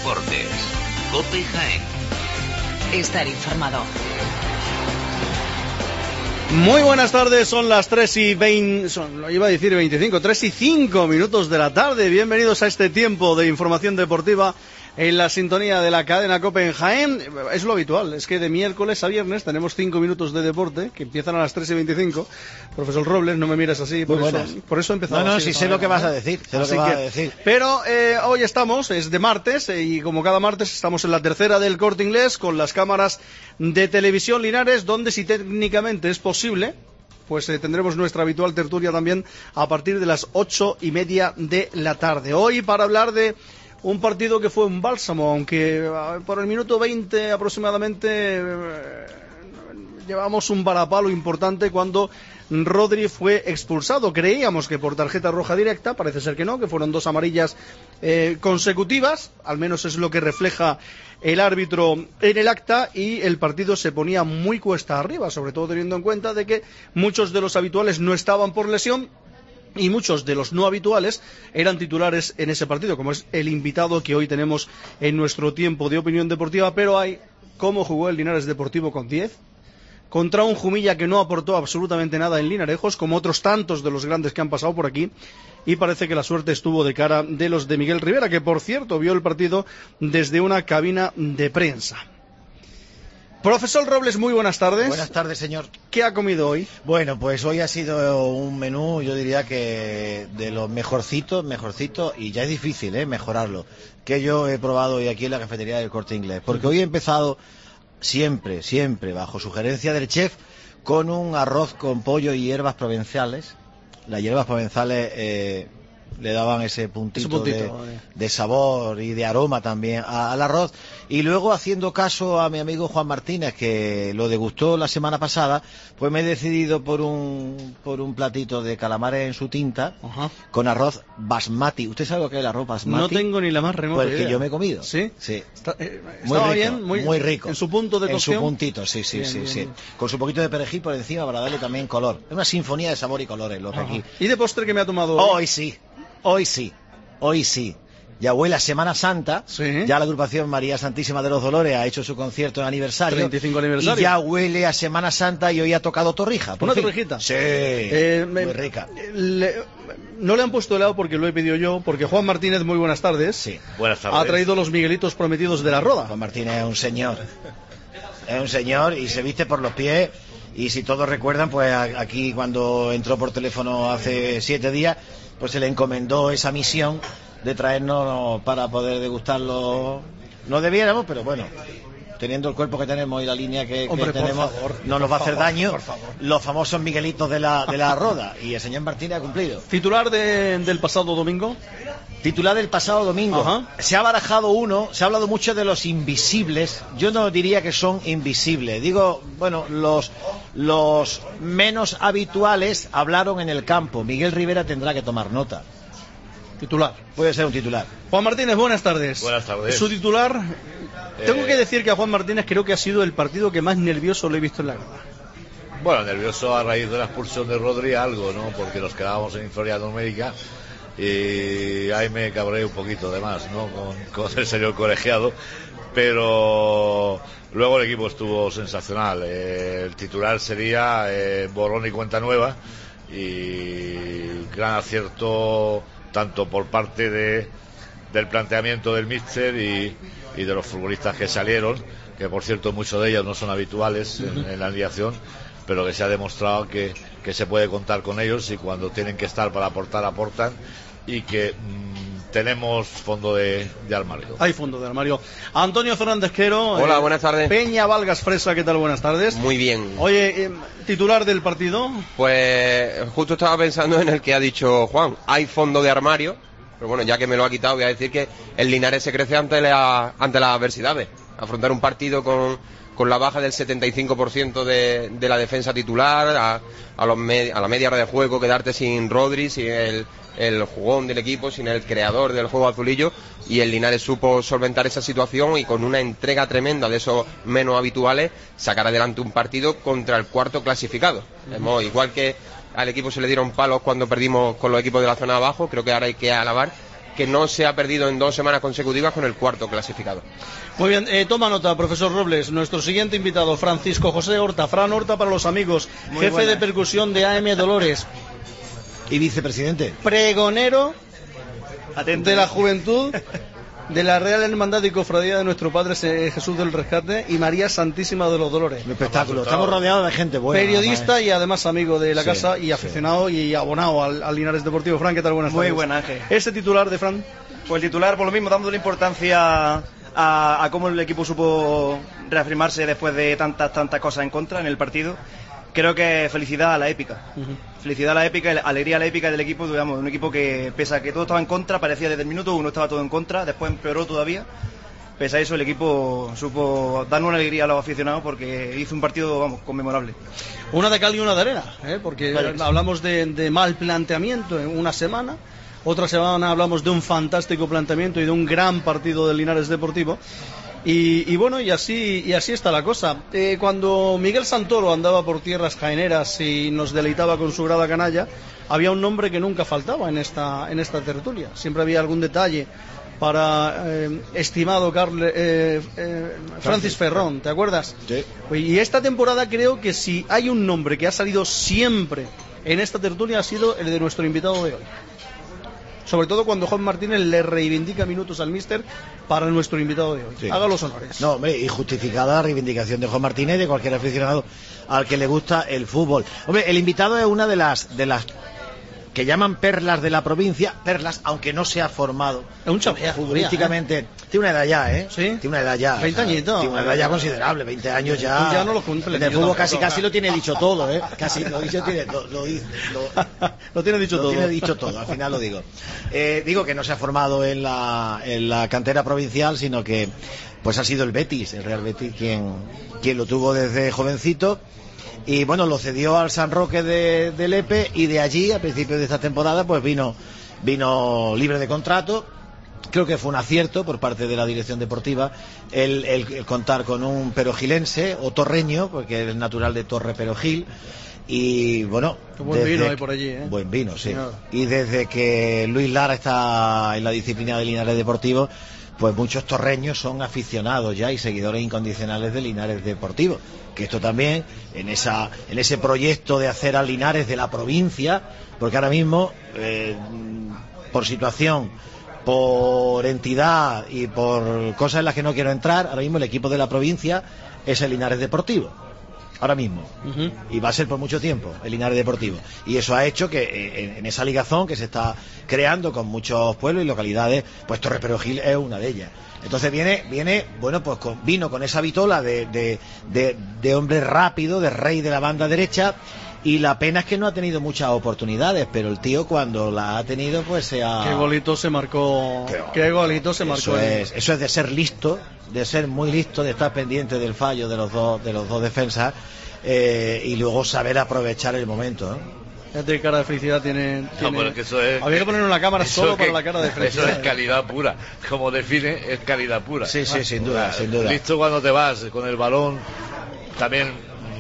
Deportes. COPE Jaén. Estar informado. Muy buenas tardes, son las 3:25 minutos de la tarde. Bienvenidos a este tiempo de información deportiva en la sintonía de la cadena COPE en Jaén. Es lo habitual, es que de miércoles a viernes tenemos 5 minutos de deporte que empiezan a las 3:25. Profesor Robles, no me mires así, por eso empezamos. No, sí sé lo que vas a decir, Pero hoy es de martes, y como cada martes estamos en la tercera del Corte Inglés con las cámaras de Televisión Linares, donde si técnicamente es posible, pues tendremos nuestra habitual tertulia también a partir de las 8:30 de la tarde. Hoy para hablar de un partido que fue un bálsamo, aunque por el minuto 20 aproximadamente llevamos un varapalo importante cuando Rodri fue expulsado. Creíamos que por tarjeta roja directa, parece ser que no, que fueron 2 amarillas consecutivas, al menos es lo que refleja el árbitro en el acta, y el partido se ponía muy cuesta arriba, sobre todo teniendo en cuenta de que muchos de los habituales no estaban por lesión y muchos de los no habituales eran titulares en ese partido, como es el invitado que hoy tenemos en nuestro tiempo de opinión deportiva. Pero cómo jugó el Linares Deportivo con 10 contra un Jumilla que no aportó absolutamente nada en Linarejos, como otros tantos de los grandes que han pasado por aquí, y parece que la suerte estuvo de cara de los de Miguel Rivera, que por cierto vio el partido desde una cabina de prensa. Profesor Robles, muy buenas tardes. Buenas tardes, señor. ¿Qué ha comido hoy? Bueno, pues hoy ha sido un menú, yo diría que de los mejorcitos, y ya es difícil mejorarlo, que yo he probado hoy aquí en la cafetería del Corte Inglés, porque hoy he empezado siempre, bajo sugerencia del chef, con un arroz con pollo y hierbas provenciales. Las hierbas provenciales le daban ese puntito de sabor y de aroma también al arroz. Y luego, haciendo caso a mi amigo Juan Martínez, que lo degustó la semana pasada, pues me he decidido por un platito de calamares en su tinta, con arroz basmati. ¿Usted sabe lo que es el arroz basmati? No tengo ni la más remota idea. Pues que yo me he comido. ¿Sí? Sí. Estaba bien, muy rico. ¿En su punto de cocción? En su puntito, sí. Bien. Con su poquito de perejil por encima para darle también color. Es una sinfonía de sabor y colores lo que aquí. ¿Y de postre que me ha tomado hoy? Hoy sí. Ya huele a Semana Santa, sí. Ya la agrupación María Santísima de los Dolores ha hecho su concierto en aniversario. 35 aniversario. Y ya huele a Semana Santa, y hoy ha tocado torrija. ¿Una torrijita? Sí, muy rica. No le han puesto helado porque lo he pedido yo, porque Juan Martínez, muy buenas tardes. Sí, buenas tardes. Ha traído los Miguelitos prometidos de la Roda. Juan Martínez es un señor. Y se viste por los pies. Y si todos recuerdan, pues aquí cuando entró por teléfono hace 7 días, pues se le encomendó esa misión de traernos para poder degustarlo. No debiéramos, pero bueno, teniendo el cuerpo que tenemos y la línea que tenemos, no nos va a hacer daño. Los famosos Miguelitos de la Roda, y el señor Martínez ha cumplido. ¿Titular del pasado domingo? Titular del pasado domingo. Ajá. Se ha barajado se ha hablado mucho de los invisibles. Yo no diría que son invisibles. Digo, bueno, los menos habituales hablaron en el campo. Miguel Rivera tendrá que tomar nota. Titular. Puede ser un titular. Juan Martínez, buenas tardes. Buenas tardes. Su titular. Tengo que decir que a Juan Martínez creo que ha sido el partido que más nervioso lo he visto en la grada. Bueno, nervioso a raíz de la expulsión de Rodri, algo, ¿no? Porque nos quedábamos en inferioridad numérica y ahí me cabré un poquito de más, ¿no? Con el señor colegiado, pero luego el equipo estuvo sensacional. El titular sería borrón y cuenta nueva, y gran acierto tanto por parte del planteamiento del míster y de los futbolistas que salieron, que por cierto muchos de ellos no son habituales en la alineación, pero que se ha demostrado que se puede contar con ellos, y cuando tienen que estar para aportar, aportan, y que tenemos fondo de armario. Hay fondo de armario. Antonio Fernández Quero. Hola, buenas tardes. Peña Valgas Fresa, ¿qué tal? Buenas tardes. Muy bien. Oye, titular del partido. Pues justo estaba pensando en el que ha dicho Juan. Hay fondo de armario, pero bueno, ya que me lo ha quitado, voy a decir que el Linares se crece ante las adversidades. Afrontar un partido con la baja del 75% de la defensa titular, a la media hora de juego, quedarte sin Rodri, sin el jugón del equipo, sin el creador del juego azulillo, y el Linares supo solventar esa situación y con una entrega tremenda de esos menos habituales sacar adelante un partido contra el cuarto clasificado. Igual que al equipo se le dieron palos cuando perdimos con los equipos de la zona de abajo, creo que ahora hay que alabar que no se ha perdido en 2 semanas consecutivas con el cuarto clasificado. Muy bien, toma nota, profesor Robles. Nuestro siguiente invitado, Francisco José Horta, Fran Horta para los amigos, Muy jefe buena. de percusión de AM Dolores, Y vicepresidente. pregonero Atento. de la juventud de la Real Hermandad y Cofradía de nuestro Padre Jesús del Rescate y María Santísima de los Dolores. Un espectáculo. Estamos rodeados de gente buena. Periodista y además amigo de la Sí, casa y aficionado y abonado al Linares Deportivo. Fran, ¿qué tal? Buenas Muy tardes. buen, Ángel. Ese titular de Fran. Pues el titular, por lo mismo, dándole importancia a cómo el equipo supo reafirmarse después de tantas cosas en contra en el partido. Creo que felicidad a la épica. Felicidad a la épica, alegría a la épica del equipo, digamos, un equipo que, pese a que todo estaba en contra, parecía desde el minuto 1 estaba todo en contra, después empeoró todavía. Pese a eso, el equipo supo darnos una alegría a los aficionados porque hizo un partido, vamos, conmemorable. Una de cal y una de arena, porque Vale. hablamos de mal planteamiento en una semana, otra semana hablamos de un fantástico planteamiento y de un gran partido del Linares Deportivo. Y bueno, y así está la cosa. Cuando Miguel Santoro andaba por tierras jaeneras y nos deleitaba con su grada canalla, había un nombre que nunca faltaba en esta tertulia. Siempre había algún detalle para estimado Francis Ferrón, ¿te acuerdas? Sí. Y esta temporada creo que si hay un nombre que ha salido siempre en esta tertulia ha sido el de nuestro invitado de hoy. Sobre todo cuando Juan Martínez le reivindica minutos al míster para nuestro invitado de hoy. Sí. Haga los honores. No, hombre, y justificada la reivindicación de Juan Martínez y de cualquier aficionado al que le gusta el fútbol. Hombre, el invitado es una de las que llaman perlas de la provincia, perlas, aunque no se ha formado Es un chaval. futbolísticamente. Tiene una edad ya, ¿eh? ¿Sí? Tiene una edad ya. 20 añitos. Tiene una edad ya considerable, 20 años ya. Tú ya no lo cumples, En el yo fútbol tampoco. casi lo tiene dicho todo, ¿eh? Casi lo Lo tiene dicho lo todo. tiene dicho todo, al final lo digo. Digo que no se ha formado en la cantera provincial, sino que pues ha sido el Betis, el Real Betis, quien lo tuvo desde jovencito. Y bueno, lo cedió al San Roque de Lepe y de allí, a principios de esta temporada, pues vino libre de contrato. Creo que fue un acierto por parte de la dirección deportiva el contar con un perogilense o torreño, porque es natural de Torre Perogil. Y bueno, Qué buen vino hay por allí, ¿eh? Buen vino, sí. Señor. Y desde que Luis Lara está en la disciplina de Linares Deportivo, pues muchos torreños son aficionados ya y seguidores incondicionales de Linares Deportivo. Que esto también, en ese proyecto de hacer a Linares de la provincia, porque ahora mismo, por situación, por entidad y por cosas en las que no quiero entrar, ahora mismo el equipo de la provincia es el Linares Deportivo. Ahora mismo. Y va a ser por mucho tiempo el Linares Deportivo. Y eso ha hecho que en esa ligazón que se está creando con muchos pueblos y localidades, pues Torre Perogil es una de ellas. Entonces viene bueno, pues vino con esa vitola de hombre rápido, de rey de la banda derecha, y la pena es que no ha tenido muchas oportunidades, pero el tío cuando la ha tenido, pues se ha... Qué golito se marcó. Qué golito se marcó. Eso es de ser listo, de ser muy listo, de estar pendiente del fallo de los dos defensas, y luego saber aprovechar el momento, ¿no? Fíjate qué cara de felicidad tiene. No, pero es que eso es... Había que poner una cámara eso solo que- para la cara de felicidad. Eso es calidad pura. Como define, es calidad pura. Sí, sin duda, sin duda. Listo cuando te vas con el balón. También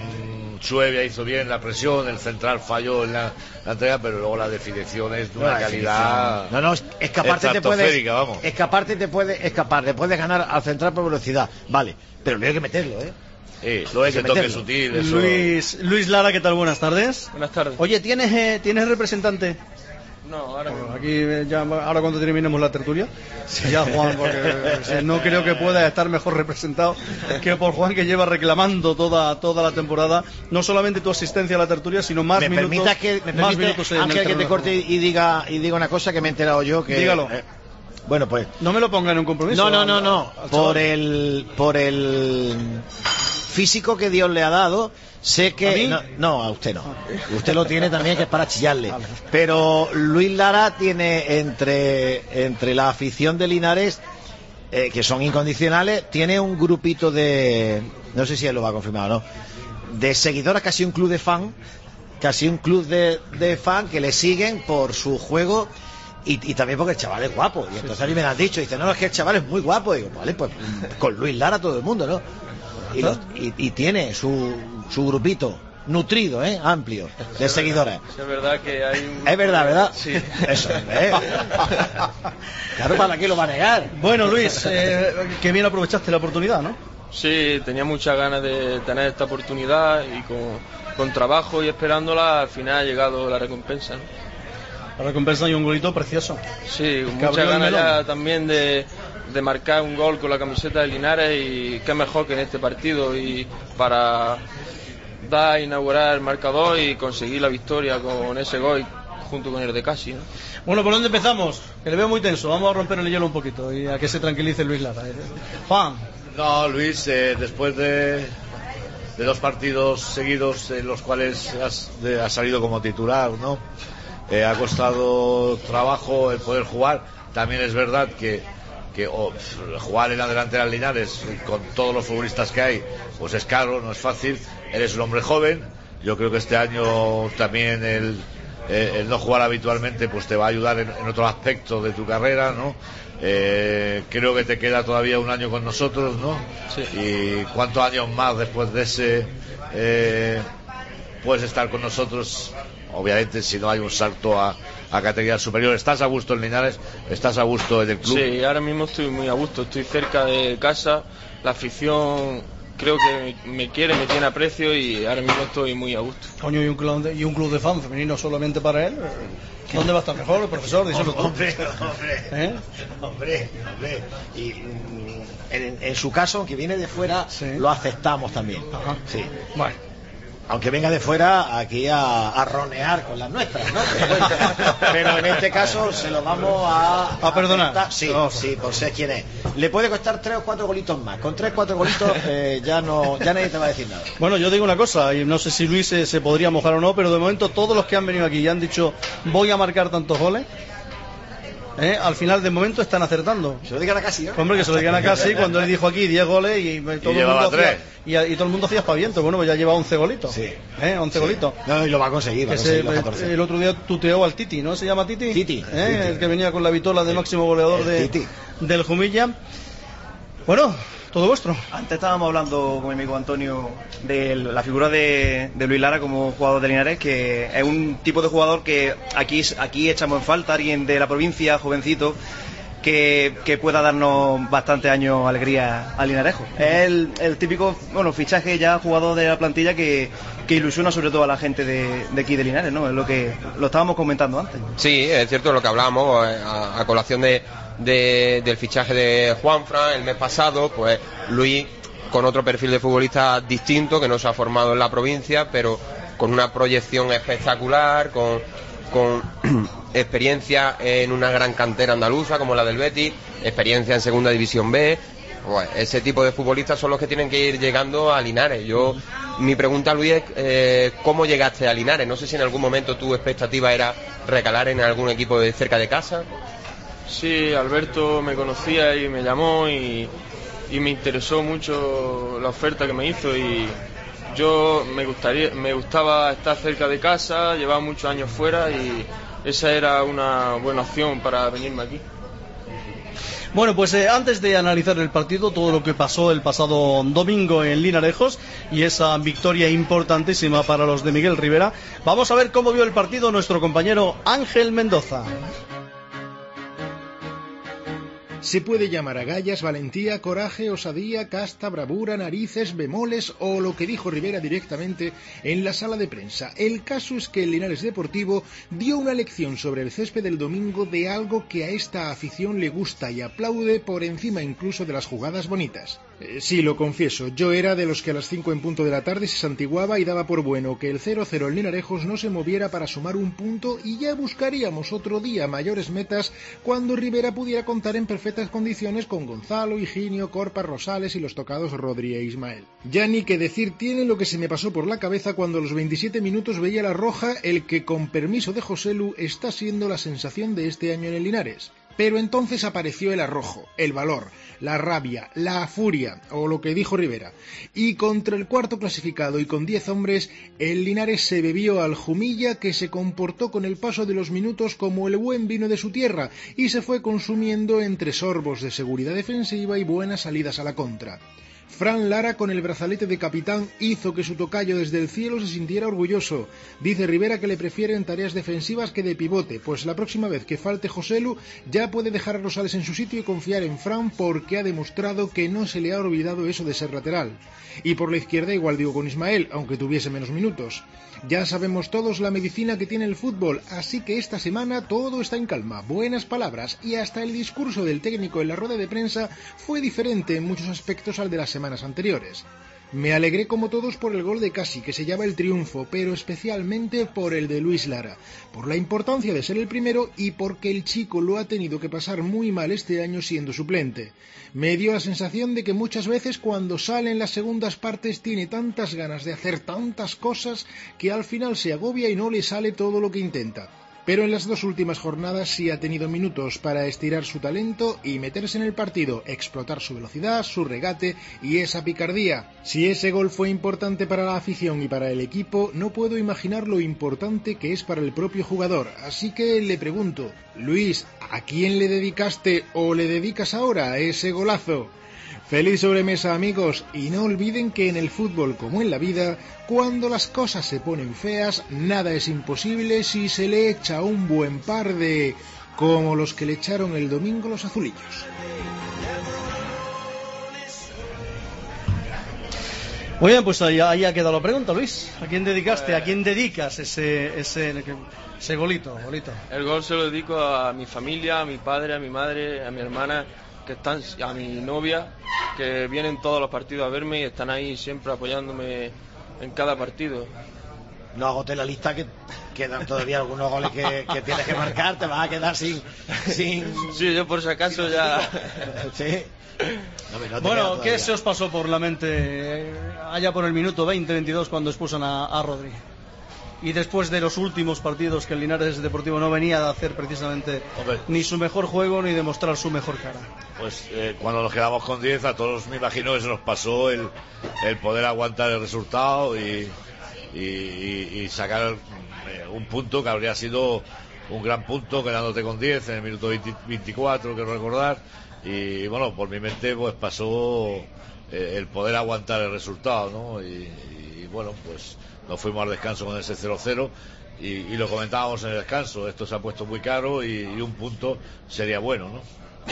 Suevia hizo bien la presión, el central falló en la entrega, pero luego la definición es de una calidad... No, escaparte te puedes estratosférica, vamos. escaparte te puedes escapar, le puedes ganar al central por velocidad, vale, pero luego hay que meterlo, Sí, luego hay que ese toque meterlo. sutil, eso... Luis Lara, ¿qué tal? Buenas tardes. Buenas tardes. Oye, ¿tienes representante? No, ahora Bueno, aquí ahora cuando terminemos la tertulia, ya Juan, porque no creo que pueda estar mejor representado que por Juan, que lleva reclamando toda la temporada, no solamente tu asistencia a la tertulia, sino más minutos. Me permite, minutos en el Ángel, que terreno te de corte juego. y diga una cosa que me he enterado yo que... Dígalo. Bueno, pues... No me lo ponga en un compromiso. No. al Por chaval. el físico que Dios le ha dado, sé que... ¿A mí? No, a usted no. Usted lo tiene también, que es para chillarle. Pero Luis Lara tiene entre la afición de Linares, que son incondicionales, tiene un grupito de... No sé si él lo va a confirmar o no. De seguidores, casi un club de fan. Casi un club de fan que le siguen por su juego... Y también porque el chaval es guapo. Y entonces a mí me lo han dicho, dice, no, es que el chaval es muy guapo. Y digo, vale, pues con Luis Lara todo el mundo, ¿no? Y tiene su grupito nutrido, amplio, de seguidores. Es verdad que hay un... Es verdad, ¿verdad? Sí. Eso, Claro, ¿para qué lo va a negar? Bueno, Luis, que bien aprovechaste la oportunidad, ¿no? Sí, tenía muchas ganas de tener esta oportunidad y con trabajo y esperándola, al final ha llegado la recompensa, ¿no? La recompensa y un golito precioso. Sí, con muchas ganas ya también de marcar un gol con la camiseta de Linares, y qué mejor que en este partido, y para inaugurar el marcador y conseguir la victoria con ese gol junto con el de Casi, ¿no? Bueno, ¿por dónde empezamos? Que le veo muy tenso. Vamos a romper el hielo un poquito y a que se tranquilice Luis Lara. Juan. No, Luis, después de 2 partidos seguidos en los cuales has salido como titular, ¿no? Ha costado trabajo el poder jugar. También es verdad que jugar en la delantera de Linares con todos los futbolistas que hay, pues es caro, no es fácil. Eres un hombre joven. Yo creo que este año también el no jugar habitualmente pues te va a ayudar en otro aspecto de tu carrera, ¿no? Creo que te queda todavía un año con nosotros, ¿no? Sí. Y cuántos años más después de ese puedes estar con nosotros. Obviamente, si no hay un salto a categoría superior. ¿Estás a gusto en Linares? ¿Estás a gusto en el club? Sí, ahora mismo estoy muy a gusto. Estoy cerca de casa. La afición creo que me quiere, me tiene aprecio, y ahora mismo estoy muy a gusto. Coño, y un club de fan femenino solamente para él. ¿Dónde va a estar mejor el profesor? Díselo tú. Hombre. Y en su caso, aunque viene de fuera, sí, lo aceptamos también. Ajá. Sí. Bueno. Aunque venga de fuera aquí a ronear con las nuestras, ¿no? Pero en este caso se lo vamos a perdonar. Sí, por ser quien es. Le puede costar 3 o 4 golitos más. Con 3 o 4 golitos ya nadie te va a decir nada. Bueno, yo digo una cosa, y no sé si Luis se podría mojar o no, pero de momento todos los que han venido aquí y han dicho voy a marcar tantos goles, al final de momento están acertando. Se lo digan a Casi, ¿no? Hombre, que se lo digan a Casi cuando él dijo aquí 10 goles y todo el mundo hacía espaviento. Bueno, pues ya lleva 11 golitos. Sí. 11 golitos. No, y lo va a conseguir. El otro día tuteó al Titi, ¿no? ¿Se llama Titi? Titi. El que venía con la vitola de máximo goleador del Jumilla. Bueno, todo vuestro. Antes estábamos hablando con mi amigo Antonio de la figura de Luis Lara como jugador de Linares, que es un tipo de jugador que aquí echamos en falta, alguien de la provincia, jovencito, que pueda darnos bastante años alegría al Linarejo. Es el típico fichaje ya jugador de la plantilla que ilusiona sobre todo a la gente de aquí de Linares, ¿no? Es lo que lo estábamos comentando antes. Sí, es cierto lo que hablábamos a colación del fichaje de Juanfran el mes pasado. Pues Luis, con otro perfil de futbolista distinto, que no se ha formado en la provincia, pero con una proyección espectacular, con experiencia en una gran cantera andaluza como la del Betis, experiencia en Segunda División B. Pues ese tipo de futbolistas son los que tienen que ir llegando a Linares. Mi pregunta a Luis es ¿cómo llegaste a Linares? No sé si en algún momento tu expectativa era recalar en algún equipo de cerca de casa. Sí, Alberto me conocía y me llamó y me interesó mucho la oferta que me hizo, y yo me gustaba estar cerca de casa, llevaba muchos años fuera y esa era una buena opción para venirme aquí. Bueno, pues antes de analizar el partido, todo lo que pasó el pasado domingo en Linarejos y esa victoria importantísima para los de Miguel Rivera, vamos a ver cómo vio el partido nuestro compañero Ángel Mendoza. Se puede llamar agallas, valentía, coraje, osadía, casta, bravura, narices, bemoles o lo que dijo Rivera directamente en la sala de prensa. El caso es que el Linares Deportivo dio una lección sobre el césped del domingo de algo que a esta afición le gusta y aplaude por encima incluso de las jugadas bonitas. Sí, lo confieso, yo era de los que a las 5 en punto de la tarde se santiguaba y daba por bueno que el 0-0 en Linarejos no se moviera para sumar un punto y ya buscaríamos otro día mayores metas cuando Rivera pudiera contar en perfectas condiciones con Gonzalo, Higinio, Corpa, Rosales y los tocados Rodri e Ismael. Ya ni que decir tiene lo que se me pasó por la cabeza cuando a los 27 minutos veía la roja, el que con permiso de Joselu está siendo la sensación de este año en el Linares. Pero entonces apareció el arrojo, el valor, la rabia, la furia, o lo que dijo Rivera. Y contra el cuarto clasificado y con 10 hombres, el Linares se bebió al Jumilla, que se comportó con el paso de los minutos como el buen vino de su tierra y se fue consumiendo entre sorbos de seguridad defensiva y buenas salidas a la contra. Fran Lara, con el brazalete de capitán, hizo que su tocayo desde el cielo se sintiera orgulloso. Dice Rivera que le prefiere en tareas defensivas que de pivote, pues la próxima vez que falte Joselu ya puede dejar a Rosales en su sitio y confiar en Fran, porque ha demostrado que no se le ha olvidado eso de ser lateral. Y por la izquierda igual digo con Ismael, aunque tuviese menos minutos. Ya sabemos todos la medicina que tiene el fútbol, así que esta semana todo está en calma, buenas palabras, y hasta el discurso del técnico en la rueda de prensa fue diferente en muchos aspectos al de las semanas anteriores. Me alegré como todos por el gol de Casi, que sellaba el triunfo, pero especialmente por el de Luis Lara, por la importancia de ser el primero y porque el chico lo ha tenido que pasar muy mal este año siendo suplente. Me dio la sensación de que muchas veces cuando sale en las segundas partes tiene tantas ganas de hacer tantas cosas que al final se agobia y no le sale todo lo que intenta. Pero en las dos últimas jornadas sí ha tenido minutos para estirar su talento y meterse en el partido, explotar su velocidad, su regate y esa picardía. Si ese gol fue importante para la afición y para el equipo, no puedo imaginar lo importante que es para el propio jugador. Así que le pregunto, Luis, ¿a quién le dedicaste o le dedicas ahora ese golazo? Feliz sobremesa, amigos, y no olviden que en el fútbol, como en la vida, cuando las cosas se ponen feas, nada es imposible si se le echa un buen par de... como los que le echaron el domingo los azulillos. Muy bien, pues ahí ha quedado la pregunta, Luis. ¿A quién dedicaste, a quién dedicas ese golito? El gol se lo dedico a mi familia, a mi padre, a mi madre, a mi hermana, que están, a mi novia, que vienen todos los partidos a verme y están ahí siempre apoyándome en cada partido. No agoté la lista, que quedan todavía algunos goles que tienes que marcar, te vas a quedar sin... Sí, yo por si acaso ya... Sí. Bueno, ¿qué se os pasó por la mente allá por el minuto 20-22 cuando expulsan a Rodri? Y después de los últimos partidos que el Linares Deportivo no venía a hacer precisamente ni su mejor juego ni demostrar su mejor cara. Pues cuando nos quedamos con 10, a todos me imagino que se nos pasó el poder aguantar el resultado y sacar un punto que habría sido un gran punto, quedándote con 10 en el minuto 24, quiero recordar. Y bueno, por mi mente pues pasó el poder aguantar el resultado, ¿no? Y bueno, pues nos fuimos al descanso con ese 0-0 y lo comentábamos en el descanso. Esto se ha puesto muy caro y un punto sería bueno, ¿no?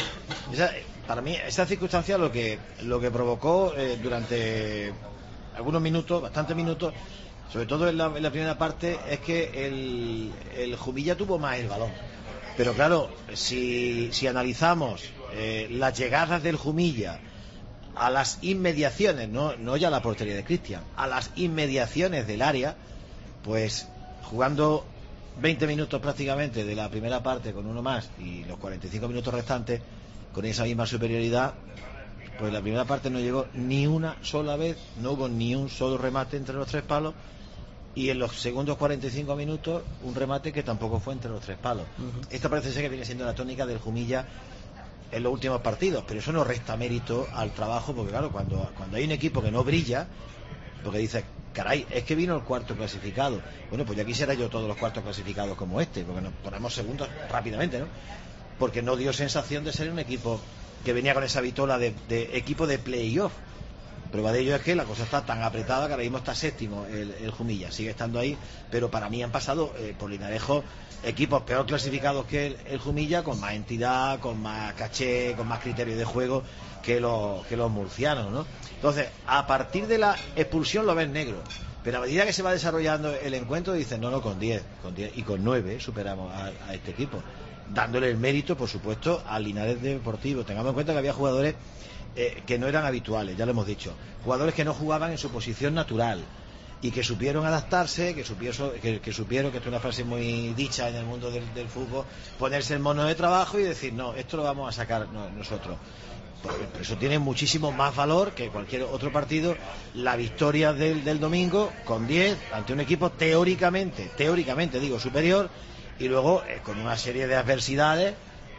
Para mí esa circunstancia lo que provocó durante algunos minutos, bastantes minutos, sobre todo en la primera parte, es que el Jumilla tuvo más el balón. Pero claro, si analizamos las llegadas del Jumilla a las inmediaciones, no ya a la portería de Cristian, a las inmediaciones del área, pues jugando 20 minutos prácticamente de la primera parte con uno más y los 45 minutos restantes con esa misma superioridad, pues la primera parte no llegó ni una sola vez, no hubo ni un solo remate entre los tres palos, y en los segundos 45 minutos un remate que tampoco fue entre los tres palos. Esta parece ser que viene siendo la tónica del Jumilla en los últimos partidos, pero eso no resta mérito al trabajo, porque claro, cuando hay un equipo que no brilla, porque dices, caray, es que vino el cuarto clasificado. Bueno, pues ya quisiera yo todos los cuartos clasificados como este, porque nos ponemos segundos rápidamente, ¿no? Porque no dio sensación de ser un equipo que venía con esa vitola de equipo de playoff. Prueba de ello es que la cosa está tan apretada que ahora mismo está séptimo el Jumilla, sigue estando ahí, pero para mí han pasado por Linarejo equipos peor clasificados que el Jumilla, con más entidad, con más caché, con más criterio de juego que los murcianos, ¿no? Entonces, a partir de la expulsión lo ves negro, pero a medida que se va desarrollando el encuentro dicen, no, con 10 y con 9 superamos a este equipo, dándole el mérito, por supuesto, al Linares Deportivo. Tengamos en cuenta que había jugadores que no eran habituales, ya lo hemos dicho, jugadores que no jugaban en su posición natural y que supieron adaptarse, que supieron, que esto es una frase muy dicha en el mundo del fútbol, ponerse el mono de trabajo y decir, no, esto lo vamos a sacar nosotros. Por eso tiene muchísimo más valor que cualquier otro partido la victoria del domingo con 10 ante un equipo teóricamente digo superior, y luego con una serie de adversidades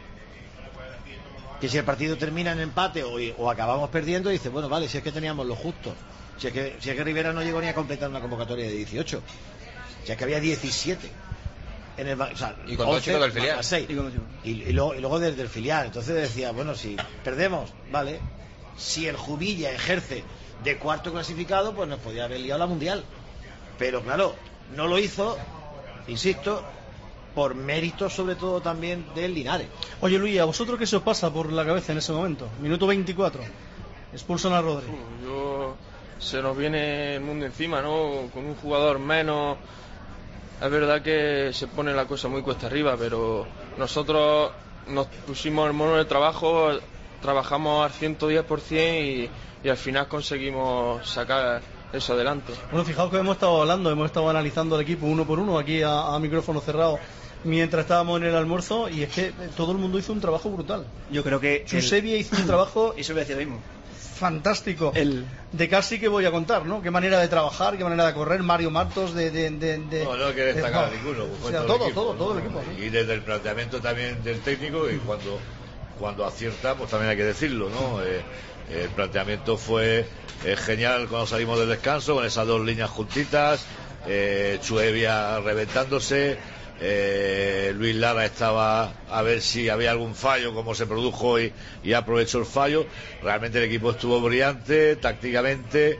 que si el partido termina en empate o acabamos perdiendo, dice, bueno, vale, si es que teníamos lo justo, si es que Rivera no llegó ni a completar una convocatoria de 18, si es que había 17 en el, o sea, y con 2 chicos del filial, 6, y luego desde el filial. Entonces decía, bueno, si perdemos, vale, si el Jumilla ejerce de cuarto clasificado, pues nos podía haber liado la Mundial. Pero claro, no lo hizo, insisto, por mérito sobre todo también del Linares. Oye, Luis, ¿a vosotros qué se os pasa por la cabeza en ese momento? Minuto 24, expulsan a Rodri. Se nos viene el mundo encima, ¿no? Con un jugador menos. Es verdad que se pone la cosa muy cuesta arriba, pero nosotros nos pusimos el mono de trabajo, trabajamos al 110% y al final conseguimos sacar eso adelante. Bueno, fijaos que hemos estado hablando, hemos estado analizando el equipo uno por uno aquí a micrófono cerrado mientras estábamos en el almuerzo, y es que todo el mundo hizo un trabajo brutal. Yo creo que Chusevia hizo un trabajo eso voy a decir lo mismo, fantástico. De casi que voy a contar, ¿no? Qué manera de trabajar, qué manera de correr. Mario Martos no hay que destacar a ninguno, o sea, todo el equipo, ¿sí? Y desde el planteamiento también del técnico, y cuando acierta, pues también hay que decirlo, ¿no? El planteamiento fue genial cuando salimos del descanso, con esas dos líneas juntitas, Chusevia reventándose, Luis Lara estaba a ver si había algún fallo, como se produjo, y aprovechó el fallo. Realmente el equipo estuvo brillante tácticamente,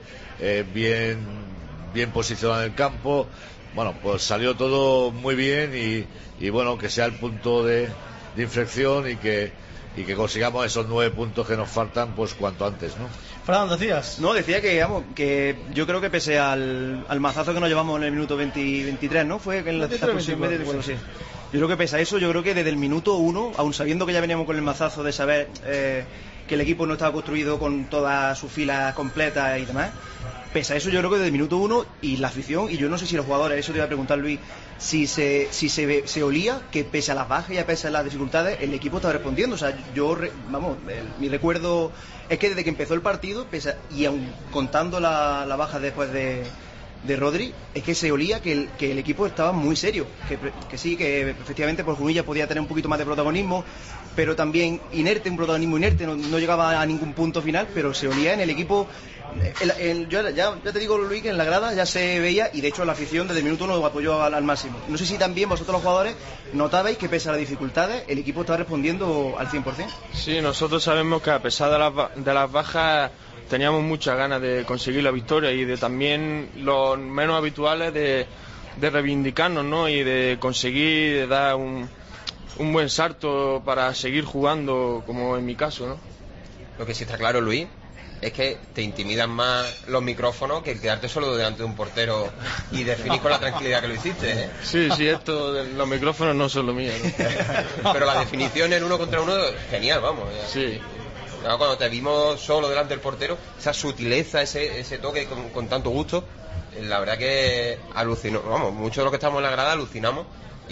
bien posicionado en el campo. Bueno, pues salió todo muy bien, y bueno, que sea el punto de inflexión y que consigamos esos 9 puntos que nos faltan pues cuanto antes, ¿no? Fran, decías. No, decía que yo creo que pese al mazazo que nos llevamos en el minuto 23, ¿no? Fue en la expulsión. Bueno, sí. Yo creo que pese a eso, yo creo que desde el minuto 1, aun sabiendo que ya veníamos con el mazazo de saber que el equipo no estaba construido con todas sus filas completas y demás, pese a eso, yo creo que desde el minuto 1 y la afición, y yo no sé si los jugadores, eso te iba a preguntar, Luis, si se olía que pese a las bajas y a pese a las dificultades, el equipo estaba respondiendo. O sea, mi recuerdo es que desde que empezó el partido, y aun contando la baja después de Rodri, es que se olía que el equipo estaba muy serio, que sí, que efectivamente por Jumilla podía tener un poquito más de protagonismo, pero también un protagonismo inerte, no llegaba a ningún punto final, pero se olía en el equipo. Ya te digo, Luis, que en la grada ya se veía, y de hecho la afición desde el minuto 1 lo apoyó al máximo. No sé si también vosotros los jugadores notabais que pese a las dificultades el equipo estaba respondiendo al 100%. Sí, nosotros sabemos que a pesar de las bajas teníamos muchas ganas de conseguir la victoria, y de también los menos habituales de reivindicarnos, ¿no? Y de conseguir dar un buen salto para seguir jugando, como en mi caso, ¿no? Lo que sí está claro, Luis, es que te intimidan más los micrófonos que quedarte solo delante de un portero y definir con la tranquilidad que lo hiciste, ¿eh? Sí, esto de los micrófonos no son lo mío, ¿no? Pero la definición en 1 contra 1, genial, vamos. Sí. Cuando te vimos solo delante del portero, esa sutileza, ese toque con tanto gusto, la verdad que alucinó. Vamos, muchos de los que estamos en la grada alucinamos.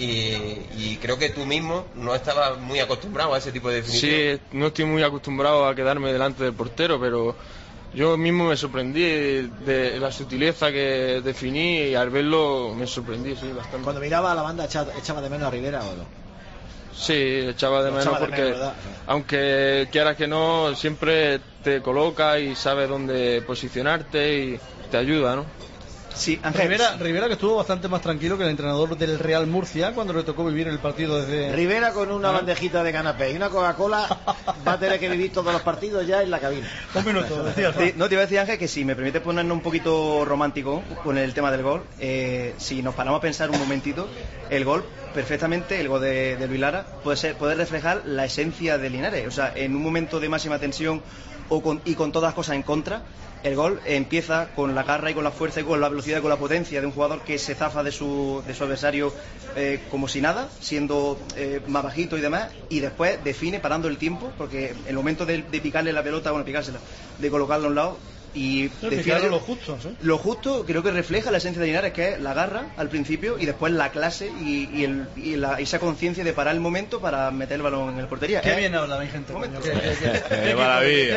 Y creo que tú mismo no estabas muy acostumbrado a ese tipo de definición. Sí, no estoy muy acostumbrado a quedarme delante del portero, pero yo mismo me sorprendí de la sutileza que definí, y al verlo me sorprendí, sí, bastante. Cuando miraba a la banda, ¿echaba de menos a Rivera o no? Sí, echaba de menos porque, aunque quieras que no, siempre te coloca y sabe dónde posicionarte y te ayuda, ¿no? Sí, Rivera que estuvo bastante más tranquilo que el entrenador del Real Murcia cuando le tocó vivir el partido desde... Rivera con una bandejita de canapé y una Coca-Cola va a tener que vivir todos los partidos ya en la cabina. Un minuto, decías. Sí, no, te iba a decir, Ángel, que si me permite ponernos un poquito romántico con el tema del gol, si nos paramos a pensar un momentito, el gol perfectamente, el gol de Luis Lara puede reflejar la esencia de Linares. O sea, en un momento de máxima tensión y con todas las cosas en contra, el gol empieza con la garra y con la fuerza y con la velocidad y con la potencia de un jugador que se zafa de su adversario como si nada, siendo más bajito y demás, y después define parando el tiempo, porque en el momento de picarle la pelota, picársela, de colocarla a un lado, y define lo justo, ¿sí? Lo justo creo que refleja la esencia de Linares, que es la garra al principio y después la clase y esa conciencia de parar el momento para meter el balón en la portería. Qué bien habla mi gente. Qué maravilla.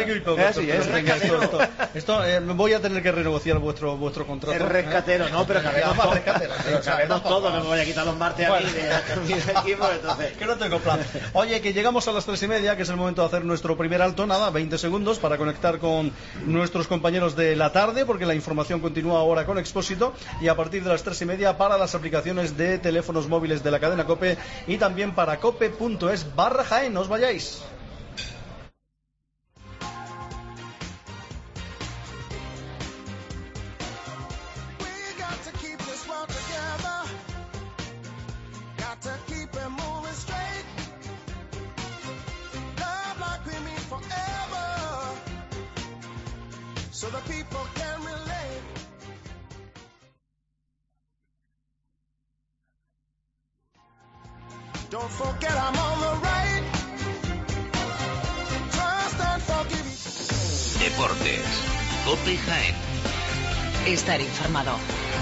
Esto voy a tener que renegociar vuestro contrato. El rescatero, no, pero sabemos todo, no me voy a quitar los martes a mí de equipo, entonces. Que no tengo plan. Oye, que llegamos a las 3:30, que es el momento de hacer nuestro primer alto, 20 segundos para conectar con nuestros compañeros de la tarde, porque la información continúa ahora con Expósito, y a partir de las 3:30 para las aplicaciones de teléfonos móviles de la cadena COPE y también para cope.es/Jaén. No os vayáis. Deportes. COPE Jaén. Estar informado.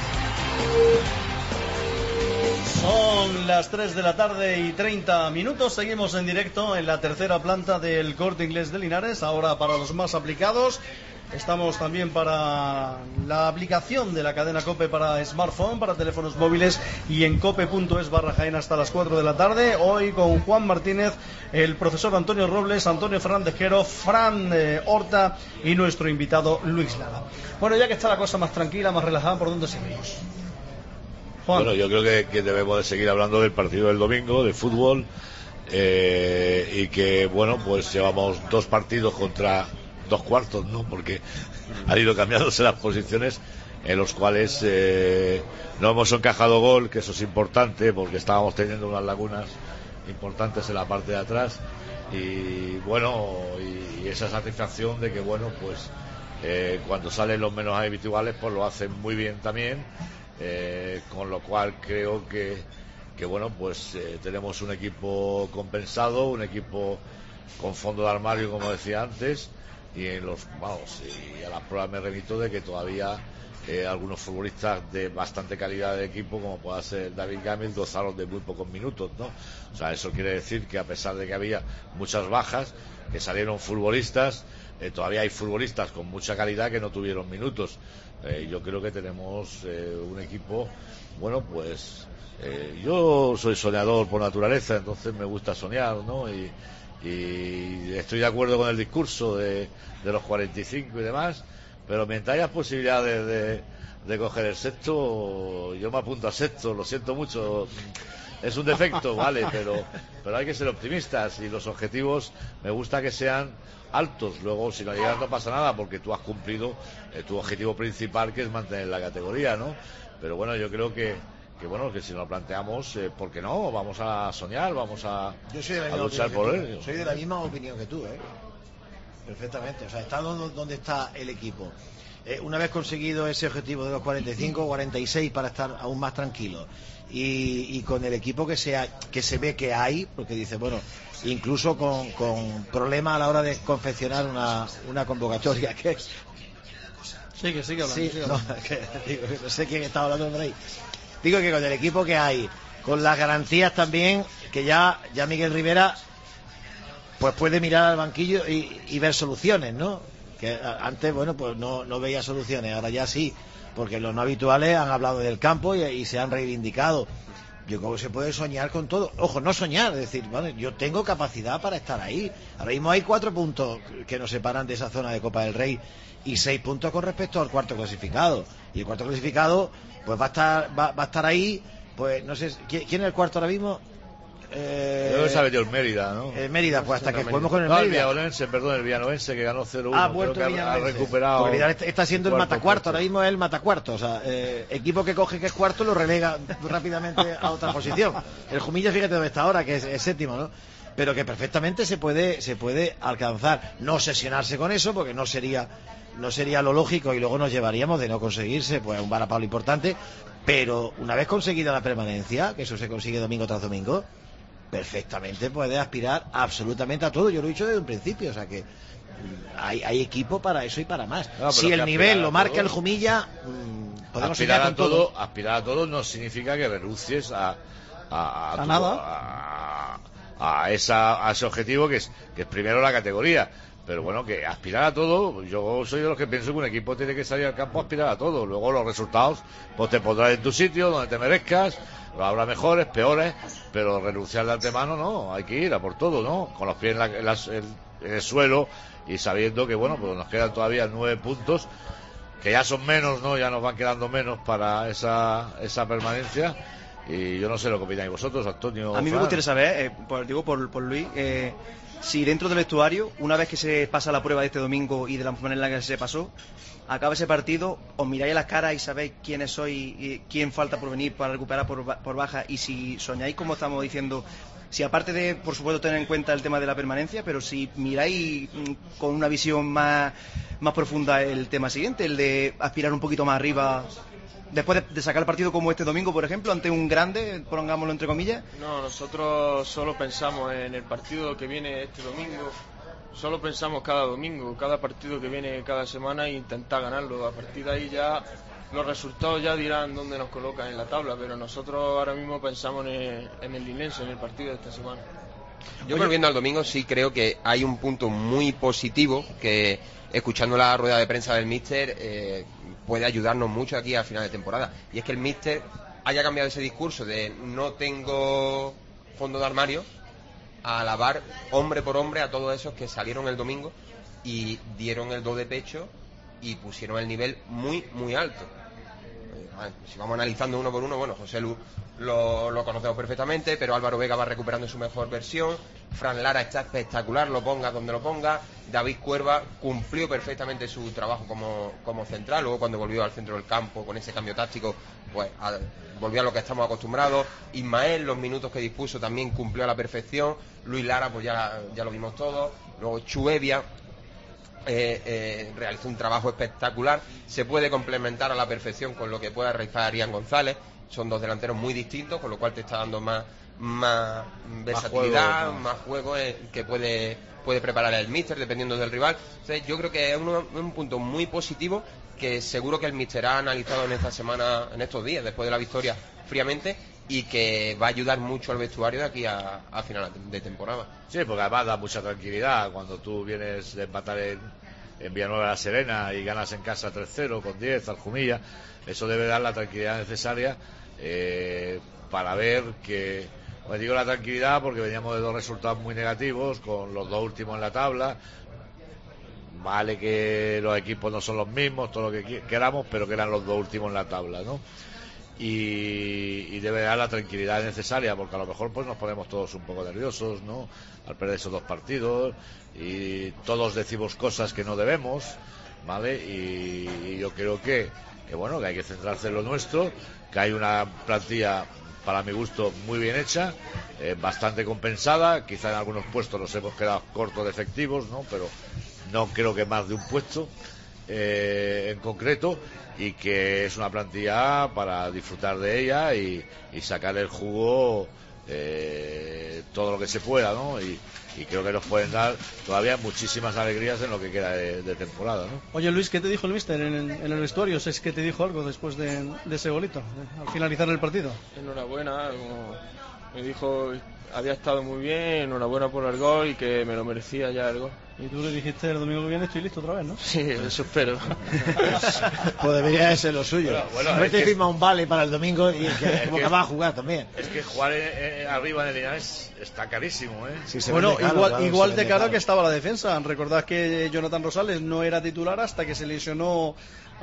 Son las 3 de la tarde y 30 minutos. Seguimos en directo en la tercera planta del Corte Inglés de Linares. Ahora para los más aplicados. Estamos también para la aplicación de la cadena COPE para smartphone, para teléfonos móviles y en cope.es/Jaén hasta las 4 de la tarde. Hoy con Juan Martínez, el profesor Antonio Robles, Antonio Fernández Quero, Fran Horta y nuestro invitado Luis Lara. Bueno, ya que está la cosa más tranquila, más relajada, ¿por dónde seguimos? Juan. Bueno, yo creo que debemos de seguir hablando del partido del domingo, de fútbol, y que, bueno, pues llevamos 2 partidos contra 2 cuartos, ¿no? Porque han ido cambiándose las posiciones, en los cuales no hemos encajado gol, que eso es importante, porque estábamos teniendo unas lagunas importantes en la parte de atrás, y bueno, y esa satisfacción de que, bueno, pues cuando salen los menos habituales, pues lo hacen muy bien también, con lo cual creo que bueno, pues tenemos un equipo compensado, un equipo con fondo de armario, como decía antes, y a las pruebas me remito de que todavía algunos futbolistas de bastante calidad de equipo, como pueda ser David Gámez, gozaron de muy pocos minutos, ¿no? O sea, eso quiere decir que a pesar de que había muchas bajas, que salieron futbolistas, todavía hay futbolistas con mucha calidad que no tuvieron minutos. Yo creo que tenemos un equipo, bueno, pues yo soy soñador por naturaleza, entonces me gusta soñar, ¿no? Y estoy de acuerdo con el discurso de los 45 y demás, pero mientras haya posibilidades de coger el sexto, yo me apunto a sexto, lo siento mucho, es un defecto, vale, pero hay que ser optimistas, y los objetivos me gusta que sean altos. Luego, si no llegas, no pasa nada, porque tú has cumplido tu objetivo principal, que es mantener la categoría, ¿no? Pero bueno, yo creo que bueno, que si nos lo planteamos, ¿por qué no? Vamos a soñar, vamos a luchar por él. Soy de la misma opinión que tú, perfectamente. O sea, está donde está el equipo. Una vez conseguido ese objetivo de los 45, 46 para estar aún más tranquilo, y con el equipo que se ve que hay, porque dice, bueno, incluso con problemas a la hora de confeccionar una convocatoria que sigue hablando. Sí, no sé quién está hablando por ahí. Digo que con el equipo que hay, con las garantías también, que ya Miguel Rivera pues puede mirar al banquillo y ver soluciones, ¿no? Que antes, bueno, pues no veía soluciones, ahora ya sí, porque los no habituales han hablado del campo y se han reivindicado. Yo creo que se puede soñar con todo. Ojo, no soñar, es decir, vale, yo tengo capacidad para estar ahí. Ahora mismo hay 4 puntos que nos separan de esa zona de Copa del Rey y 6 puntos con respecto al cuarto clasificado. Y el cuarto clasificado pues va a estar ahí, pues no sé, ¿quién es el cuarto ahora mismo? Creo que se ha metido el Mérida, ¿no? El Mérida, pues hasta que juguemos con el Mérida. El Villanovense, que ganó 0-1. Vuelto el ha recuperado. Porque está siendo el matacuarto, ahora mismo es el matacuarto. O sea, equipo que coge que es cuarto lo relega rápidamente a otra posición. El Jumilla, fíjate dónde está ahora, que es séptimo, ¿no? Pero que perfectamente se puede alcanzar. No obsesionarse con eso, porque no sería lo lógico, y luego nos llevaríamos, de no conseguirse, pues un varapalo importante. Pero una vez conseguida la permanencia, que eso se consigue domingo tras domingo, perfectamente puede aspirar absolutamente a todo. Yo lo he dicho desde un principio, o sea que hay equipo para eso y para más. Si el nivel lo marca el Jumilla, podemos aspirar a todo. Aspirar a todo no significa que renuncies a ese objetivo que es primero la categoría. Pero bueno, que aspirar a todo, yo soy de los que pienso que un equipo tiene que salir al campo a aspirar a todo. Luego los resultados, pues te pondrás en tu sitio, donde te merezcas, habrá mejores, peores, pero renunciar de antemano no, hay que ir a por todo, ¿no? Con los pies en el suelo, y sabiendo que, bueno, pues nos quedan todavía 9 puntos, que ya son menos, ¿no? Ya nos van quedando menos para esa permanencia. Y yo no sé lo que opináis vosotros, Antonio. A mí me gustaría saber, por Luis, si dentro del vestuario, una vez que se pasa la prueba de este domingo y de la manera en la que se pasó, acaba ese partido, os miráis a las caras y sabéis quiénes sois y quién falta por venir para recuperar por baja, y si soñáis, como estamos diciendo, si aparte de, por supuesto, tener en cuenta el tema de la permanencia, pero si miráis con una visión más más profunda el tema siguiente, el de aspirar un poquito más arriba después de sacar el partido como este domingo, por ejemplo, ante un grande, pongámoslo entre comillas? No, nosotros solo pensamos en el partido que viene este domingo. Solo pensamos cada domingo, cada partido que viene cada semana e intentar ganarlo. A partir de ahí ya los resultados ya dirán dónde nos colocan en la tabla, pero nosotros ahora mismo pensamos en el Linense, en el partido de esta semana. Yo volviendo al domingo sí creo que hay un punto muy positivo que, escuchando la rueda de prensa del míster, puede ayudarnos mucho aquí al final de temporada, y es que el míster haya cambiado ese discurso de no tengo fondo de armario a alabar hombre por hombre a todos esos que salieron el domingo y dieron el do de pecho y pusieron el nivel muy muy alto. Si vamos analizando uno por uno, bueno, José Lu lo conocemos perfectamente, pero Álvaro Vega va recuperando su mejor versión, Fran Lara está espectacular, lo ponga donde lo ponga, David Cuerva cumplió perfectamente su trabajo como central, luego cuando volvió al centro del campo con ese cambio táctico, pues volvió a lo que estamos acostumbrados. Ismael, los minutos que dispuso también cumplió a la perfección. Luis Lara, pues ya lo vimos todos. Luego Chuevia realizó un trabajo espectacular. Se puede complementar a la perfección con lo que pueda realizar Ian González. Son dos delanteros muy distintos, con lo cual te está dando más versatilidad, más juego que puede preparar el míster dependiendo del rival. Entonces, yo creo que es un punto muy positivo que seguro que el míster ha analizado en esta semana, en estos días, después de la victoria, fríamente, y que va a ayudar mucho al vestuario de aquí a final de temporada. Sí, porque además da mucha tranquilidad cuando tú vienes de empatar en Villanueva de la Serena y ganas en casa 3-0 con 10 al Jumilla. Eso debe dar la tranquilidad necesaria para ver que, pues digo la tranquilidad porque veníamos de dos resultados muy negativos con los dos últimos en la tabla. Vale que los equipos no son los mismos, todo lo que queramos, pero que eran los dos últimos en la tabla, ¿no? Y debe dar la tranquilidad necesaria, porque a lo mejor pues nos ponemos todos un poco nerviosos, ¿no? Al perder esos dos partidos, y todos decimos cosas que no debemos, ¿vale? Y yo creo que bueno, que hay que centrarse en lo nuestro, que hay una plantilla, para mi gusto, muy bien hecha, bastante compensada, quizá en algunos puestos nos hemos quedado cortos de efectivos, ¿no? Pero no creo que más de un puesto en concreto, y que es una plantilla para disfrutar de ella y sacar el jugo todo lo que se pueda, ¿no? Y creo que nos pueden dar todavía muchísimas alegrías en lo que queda de temporada, ¿no? Oye, Luis, ¿qué te dijo el míster en el vestuario? ¿Es que te dijo algo después de ese golito, al finalizar el partido? Enhorabuena, me dijo había estado muy bien, enhorabuena por el gol y que me lo merecía ya el gol. Y tú le dijiste el domingo que viene estoy listo otra vez, ¿no? Sí, eso espero. Pues debería de ser lo suyo. Bueno, no te firma un vale para el domingo y como que va a jugar también. Es que jugar arriba en el Linares está carísimo, ¿eh? Sí, bueno, igual de caro que estaba la defensa. Recordad que Jonathan Rosales no era titular hasta que se lesionó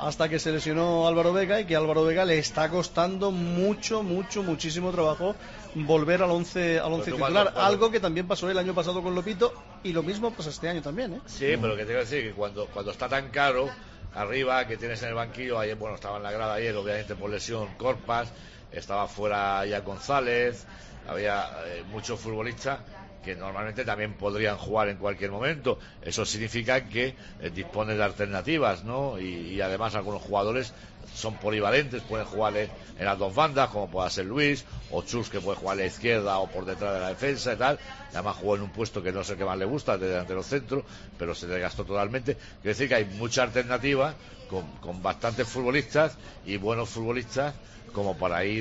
Álvaro Vega, y que a Álvaro Vega le está costando muchísimo trabajo volver al once titular, algo que también pasó el año pasado con Lopito, y lo mismo pasa este año también, ¿eh? Sí, pero que te quiero decir que cuando está tan caro arriba, que tienes en el banquillo, ayer, bueno, estaba en la grada ayer, obviamente por lesión Corpas, estaba fuera ya González, había muchos futbolistas que normalmente también podrían jugar en cualquier momento. Eso significa que dispones de alternativas, ¿no? Y además algunos jugadores son polivalentes, pueden jugar en las dos bandas, como pueda ser Luis o Chus, que puede jugar a la izquierda o por detrás de la defensa y tal. Además jugó en un puesto que no sé qué más le gusta, de delantero centro, pero se desgastó totalmente. Quiere decir que hay mucha alternativa con bastantes futbolistas y buenos futbolistas como para ir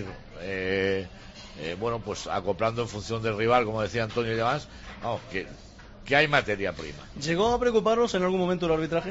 bueno, pues acoplando en función del rival, como decía Antonio y demás. Vamos, que hay materia prima. ¿Llegó a preocuparos en algún momento el arbitraje?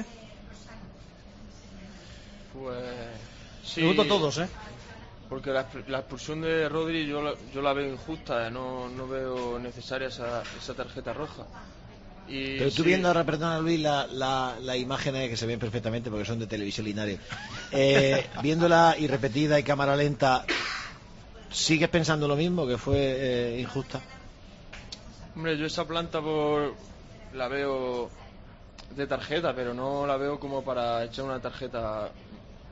Pues sí. Pregunto a todos, porque la expulsión de Rodri yo la veo injusta, no veo necesaria esa tarjeta roja. Pero tú viendo ahora, perdona Luis, la imágenes que se ven perfectamente porque son de Televisión Linares, viéndola y repetida y cámara lenta, ¿sigues pensando lo mismo, que fue injusta? Hombre, yo esa planta la veo de tarjeta, pero no la veo como para echar una tarjeta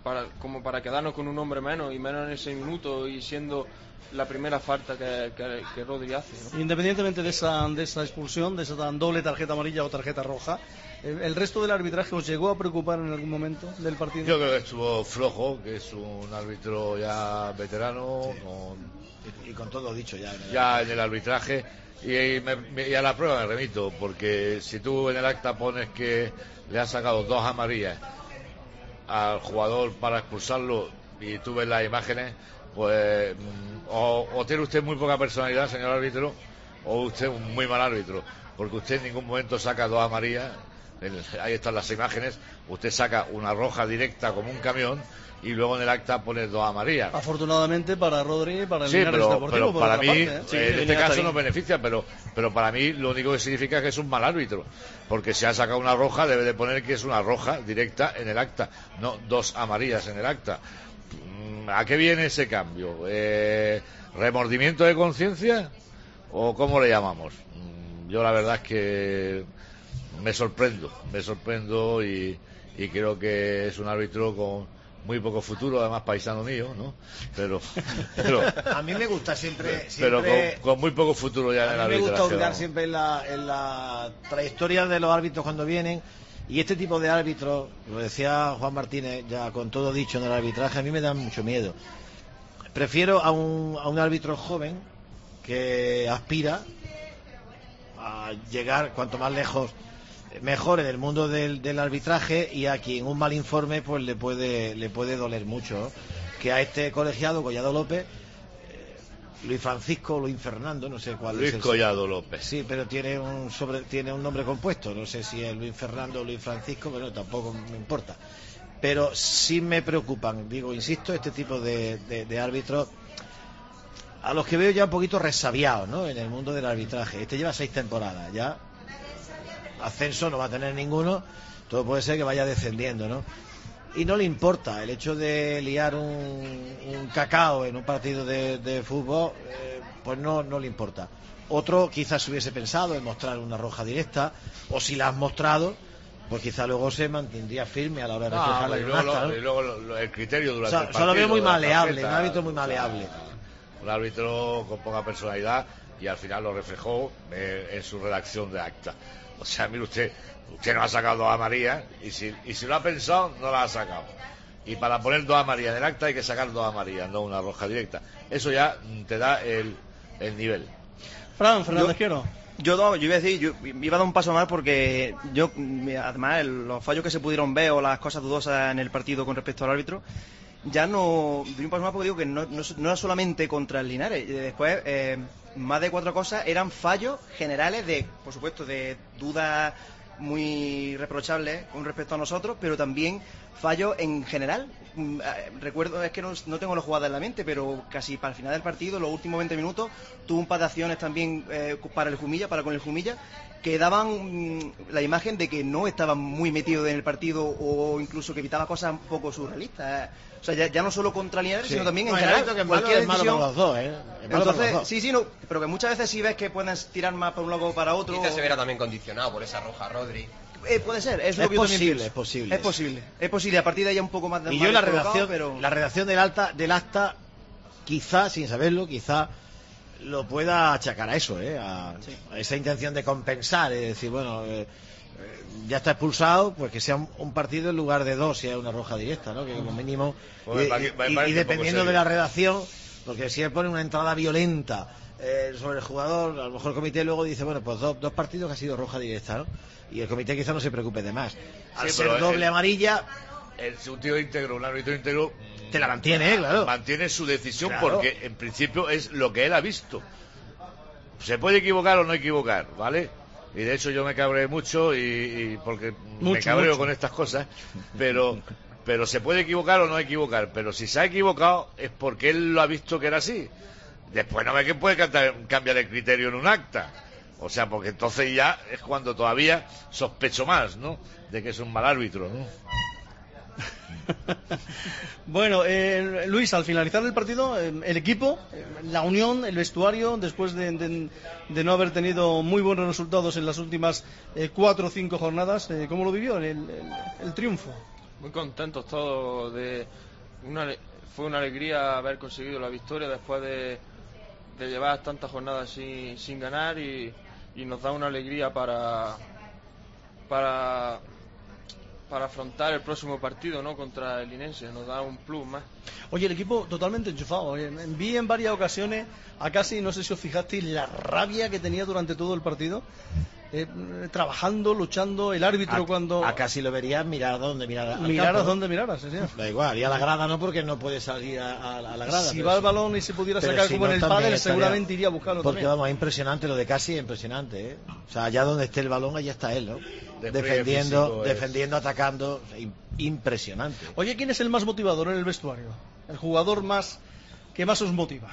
como para quedarnos con un hombre menos y menos en ese minuto y siendo la primera falta que Rodri hace, ¿no? Independientemente de esa expulsión, de esa doble tarjeta amarilla o tarjeta roja, ¿el resto del arbitraje os llegó a preocupar en algún momento del partido? Yo creo que estuvo flojo, que es un árbitro ya veterano, y con todo dicho ya en el arbitraje. Y a la prueba me remito, porque si tú en el acta pones que le has sacado 2 amarillas al jugador para expulsarlo y tú ves las imágenes, pues o tiene usted muy poca personalidad, señor árbitro, o usted un muy mal árbitro, porque usted en ningún momento saca 2 amarillas. Ahí están las imágenes. Usted saca una roja directa como un camión y luego en el acta pone 2 amarillas. Afortunadamente para Rodri y para el sí, Linares Deportivo, pero para mí parte, en este caso nos beneficia, pero para mí lo único que significa es que es un mal árbitro, porque si ha sacado una roja debe de poner que es una roja directa en el acta, no 2 amarillas en el acta. ¿A qué viene ese cambio? ¿Remordimiento de conciencia o cómo le llamamos? Yo la verdad es que me sorprendo y creo que es un árbitro con muy poco futuro, además paisano mío, ¿no? Pero a mí me gusta siempre pero con muy poco futuro ya en el arbitraje. A mí me gusta hurgar siempre en la trayectoria de los árbitros cuando vienen, y este tipo de árbitros, lo decía Juan Martínez ya con todo dicho en el arbitraje, a mí me dan mucho miedo. Prefiero a un árbitro joven que aspira a llegar cuanto más lejos mejor en el mundo del arbitraje, y a quien un mal informe pues le puede doler mucho, ¿no? Que a este colegiado Collado López, Luis Francisco, Luis Fernando, no sé cuál Luis es Collado López. Sí, pero tiene un nombre compuesto, no sé si es Luis Fernando o Luis Francisco, pero tampoco me importa. Pero sí me preocupan, insisto, este tipo de árbitros, a los que veo ya un poquito resabiados, ¿no? En el mundo del arbitraje. Este lleva 6 temporadas ya. Ascenso no va a tener ninguno, todo puede ser que vaya descendiendo, ¿no? Y no le importa el hecho de liar un cacao en un partido de fútbol, pues no le importa. Otro quizás hubiese pensado en mostrar una roja directa, o si la has mostrado, pues quizá luego se mantendría firme a la hora de reflejarla en un acta, ¿no? Y luego el criterio durante el partido. Solo veo muy maleable, un árbitro muy maleable. Un árbitro con poca personalidad, y al final lo reflejó en su redacción de acta. O sea, mire usted no ha sacado 2 amarillas, y si lo ha pensado, no la ha sacado. Y para poner 2 amarillas en el acta hay que sacar 2 amarillas, no una roja directa. Eso ya te da el nivel. Fernández Quiero. Yo iba a decir, yo iba a dar un paso más, porque además los fallos que se pudieron ver o las cosas dudosas en el partido con respecto al árbitro, ya no doy un paso más, porque digo que no era solamente contra el Linares. Después más de 4 cosas eran fallos generales por supuesto, de dudas muy reprochables con respecto a nosotros, pero también fallos en general. Recuerdo, es que no tengo las jugadas en la mente, pero casi para el final del partido, los últimos 20 minutos, tuvo un par de acciones también con el Jumilla, que daban la imagen de que no estaban muy metidos en el partido, o incluso que evitaba cosas un poco surrealistas. O sea, ya no solo contra Linares, sino también en general. Que cualquier decisión. Los dos, Entonces, sí, no, pero que muchas veces sí ves que pueden tirar más para un lado o para otro. Quizás se verá también condicionado por esa roja Rodri. Puede ser, es posible. Es posible, a partir de ahí un poco más de. Y yo la redacción del acta, quizá, sin saberlo, lo pueda achacar a eso, a esa intención de compensar, es decir, bueno, ya está expulsado, pues que sea un partido en lugar de 2, si hay una roja directa, ¿no? Que como mínimo, y dependiendo de la redacción, porque si él pone una entrada violenta sobre el jugador, a lo mejor el comité luego dice, bueno, pues dos partidos que ha sido roja directa, ¿no? Y el comité quizá no se preocupe de más. Al ser doble amarilla, un tío íntegro, un árbitro íntegro, te la mantiene, claro. Mantiene su decisión, porque en principio es lo que él ha visto. Se puede equivocar o no equivocar, ¿vale? Y de hecho yo me cabré mucho, y porque me cabreo con estas cosas, pero se puede equivocar o no equivocar, pero si se ha equivocado es porque él lo ha visto que era así. Después no ve que puede cambiar el criterio en un acta. O sea, porque entonces ya es cuando todavía sospecho más, ¿no?, de que es un mal árbitro, ¿no? Bueno, Luis, al finalizar el partido, el equipo, la unión, el vestuario, después de no haber tenido muy buenos resultados en las últimas 4 o 5 jornadas, ¿cómo lo vivió el triunfo? Muy contentos todos. Fue una alegría haber conseguido la victoria después de llevar tantas jornadas sin ganar y nos da una alegría para afrontar el próximo partido, ¿no?, contra el Linense. Nos da un plus más. Oye, el equipo totalmente enchufado. Vi en varias ocasiones a Casi, no sé si os fijasteis, la rabia que tenía durante todo el partido. Trabajando, luchando, el árbitro cuando... A Casi lo verías mirar a donde mirara. Miraras donde miraras, sí, señor. Da igual, y a la grada no, porque no puede salir a la grada. Si va el balón y se pudiera sacar como en el pádel, seguramente iría a buscarlo porque también. Vamos, es impresionante lo de Casi, es impresionante, ¿eh? O sea, allá donde esté el balón, allá está él, ¿no? Defendiendo, atacando, impresionante. Oye, ¿quién es el más motivador en el vestuario? El jugador que más os motiva.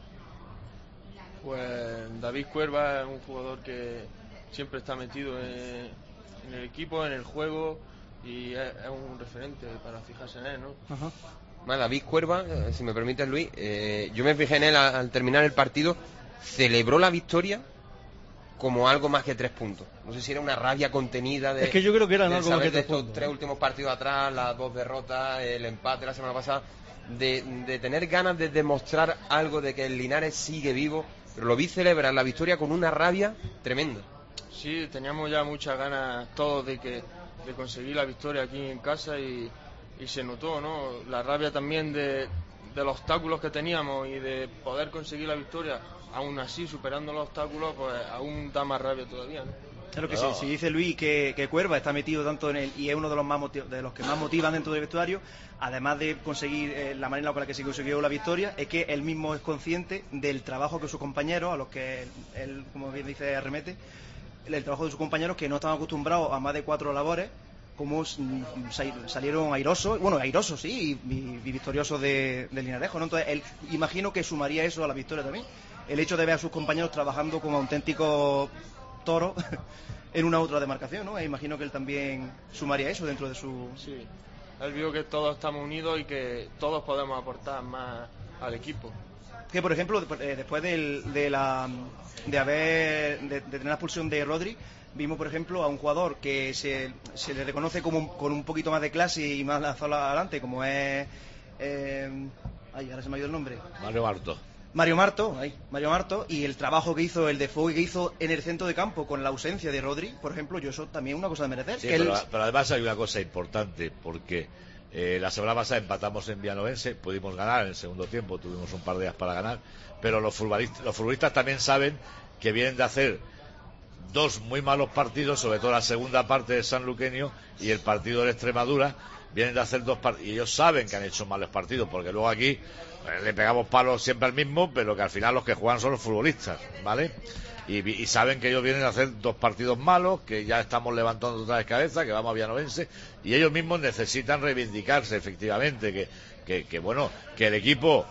Pues David Cuerva es un jugador que siempre está metido en el equipo, en el juego, y es un referente para fijarse en él, ¿no? Ajá. Bueno, David Cuerva, si me permites, Luis, yo me fijé en él al terminar el partido, celebró la victoria como algo más que 3 puntos. No sé si era una rabia contenida de... Es que yo creo que eran algo más que 3 puntos. puntos. 3 últimos partidos atrás, las 2 derrotas, el empate la semana pasada, de tener ganas de demostrar algo, de que el Linares sigue vivo, pero lo vi celebrar la victoria con una rabia tremenda. Sí, teníamos ya muchas ganas todos de conseguir la victoria aquí en casa y se notó, ¿no? La rabia también de los obstáculos que teníamos y de poder conseguir la victoria, aún así superando los obstáculos, pues aún da más rabia todavía, ¿no? Claro que sí. Si dice Luis que Cuerva está metido tanto en él y es uno de los que más motivan dentro del vestuario, además de conseguir la manera con la que se consiguió la victoria, es que él mismo es consciente del trabajo que sus compañeros, a los que él, como bien dice, arremete, el trabajo de sus compañeros que no estaban acostumbrados a más de 4 labores, como salieron airosos sí, y victoriosos del Linarejo, ¿no? Entonces él, imagino que sumaría eso a la victoria también, el hecho de ver a sus compañeros trabajando como auténticos toros en una otra demarcación, ¿no? E imagino que él también sumaría eso dentro de su... Sí, él vio que todos estamos unidos y que todos podemos aportar más al equipo. Que por ejemplo, después de tener la expulsión de Rodri, vimos por ejemplo a un jugador que se le reconoce como con un poquito más de clase y más lanzado adelante, como es ahora se me ha ido el nombre, Mario Marto, y el trabajo que hizo, el desfogue que hizo en el centro de campo con la ausencia de Rodri, por ejemplo, yo eso también es una cosa de merecer. Sí, pero además hay una cosa importante, porque la semana pasada empatamos en Villanovense, pudimos ganar en el segundo tiempo, tuvimos un par de días para ganar, pero los futbolistas también saben que vienen de hacer 2 muy malos partidos, sobre todo la segunda parte de Sanluqueño y el partido de Extremadura, vienen de hacer 2 partidos, y ellos saben que han hecho malos partidos, porque luego aquí le pegamos palos siempre al mismo, pero que al final los que juegan son los futbolistas, ¿vale? Y saben que ellos vienen a hacer 2 partidos malos, que ya estamos levantando otra vez cabeza, que vamos a Villanovense, y ellos mismos necesitan reivindicarse, efectivamente, que bueno, que el equipo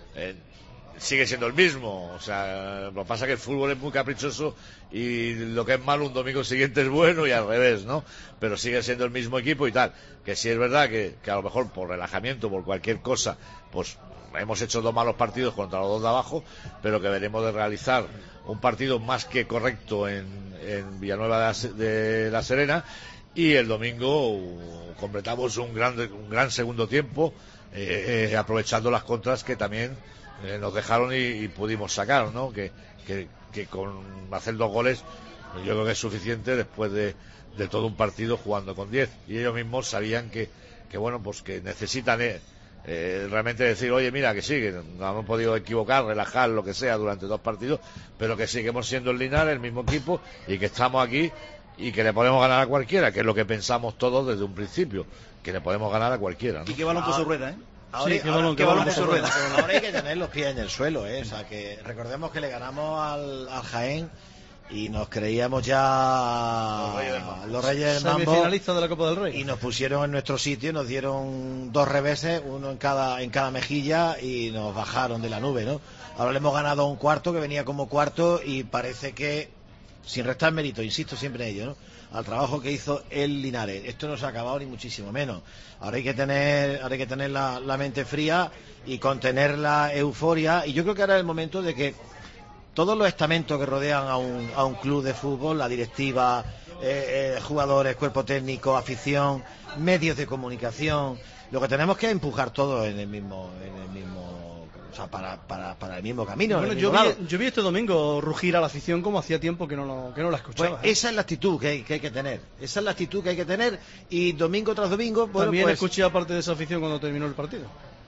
sigue siendo el mismo. O sea, lo que pasa es que el fútbol es muy caprichoso y lo que es malo un domingo siguiente es bueno y al revés, ¿no? Pero sigue siendo el mismo equipo y tal. Que sí es verdad que a lo mejor por relajamiento, por cualquier cosa, pues hemos hecho 2 malos partidos contra los 2 de abajo, pero que veremos de realizar un partido más que correcto en Villanueva de la Serena, y el domingo completamos un gran segundo tiempo, aprovechando las contras que también nos dejaron y pudimos sacar, ¿no? Que con hacer 2 goles yo creo que es suficiente después de todo un partido jugando con 10, y ellos mismos sabían que bueno, pues que necesitan realmente decir, oye, mira, que sí, que nos hemos podido equivocar, relajar, lo que sea durante 2 partidos, pero que seguimos siendo el Linares, el mismo equipo, y que estamos aquí y que le podemos ganar a cualquiera, que es lo que pensamos todos desde un principio, que le podemos ganar a cualquiera, ¿no? Y qué balón puso rueda, ¿eh? Ahora, sí, qué balón puso rueda. Ahora hay que tener los pies en el suelo, ¿eh? O sea, que recordemos que le ganamos al Jaén y nos creíamos ya los Reyes del Mambo, semifinalistas de la Copa del Rey, y nos pusieron en nuestro sitio, nos dieron 2 reveses, uno en cada mejilla, y nos bajaron de la nube, ¿no? Ahora le hemos ganado a un cuarto que venía como cuarto, y parece que, sin restar mérito, insisto siempre en ello, ¿no?, al trabajo que hizo el Linares, esto no se ha acabado ni muchísimo menos. Ahora hay que tener la mente fría y contener la euforia, y yo creo que ahora es el momento de que todos los estamentos que rodean a un club de fútbol, la directiva, jugadores, cuerpo técnico, afición, medios de comunicación. Lo que tenemos que empujar todo en el mismo, o sea, para el mismo camino. Bueno, yo vi este domingo rugir a la afición como hacía tiempo que no la escuchaba. Pues esa es la actitud que hay que tener. Esa es la actitud que hay que tener, y domingo tras domingo. Bueno, también pues, escuché aparte de esa afición cuando terminó el partido.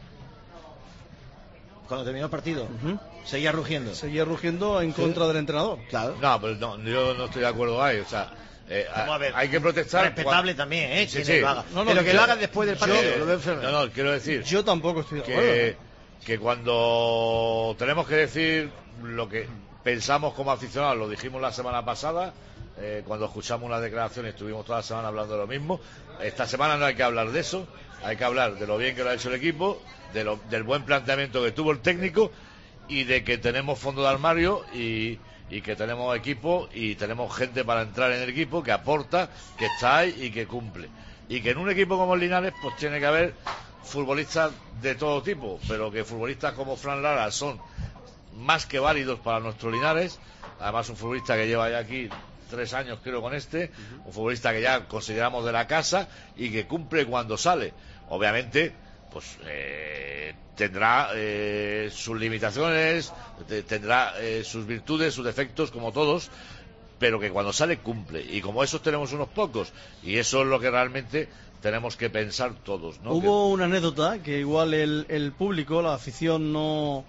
Cuando terminó el partido, seguía rugiendo. Seguía rugiendo en contra del entrenador. Claro. No, pero yo no estoy de acuerdo ahí, o sea, Vamos a ver, hay que protestar. Respetable también, Sí, quien sí. lo haga. No, pero que yo- lo hagan después del partido. Yo- lo veo enfermo. no, quiero decir Yo tampoco estoy de acuerdo. que cuando tenemos que decir lo que pensamos como aficionados, lo dijimos la semana pasada, cuando escuchamos unas declaraciones, estuvimos toda la semana hablando de lo mismo. Esta semana no hay que hablar de eso, hay que hablar de lo bien que lo ha hecho el equipo, del buen planteamiento que tuvo el técnico, y de que tenemos fondo de armario y que tenemos equipo y tenemos gente para entrar en el equipo que aporta, que está ahí y que cumple. Y que en un equipo como el Linares pues tiene que haber futbolistas de todo tipo, pero que futbolistas como Fran Lara son más que válidos para nuestro Linares. Además, un futbolista que lleva ya aquí 3 años creo con un futbolista que ya consideramos de la casa y que cumple cuando sale. Obviamente pues tendrá sus limitaciones, tendrá sus virtudes, sus defectos, como todos, pero que cuando sale cumple. Y como esos tenemos unos pocos, y eso es lo que realmente tenemos que pensar todos, ¿no? Hubo una anécdota que igual el público, la afición no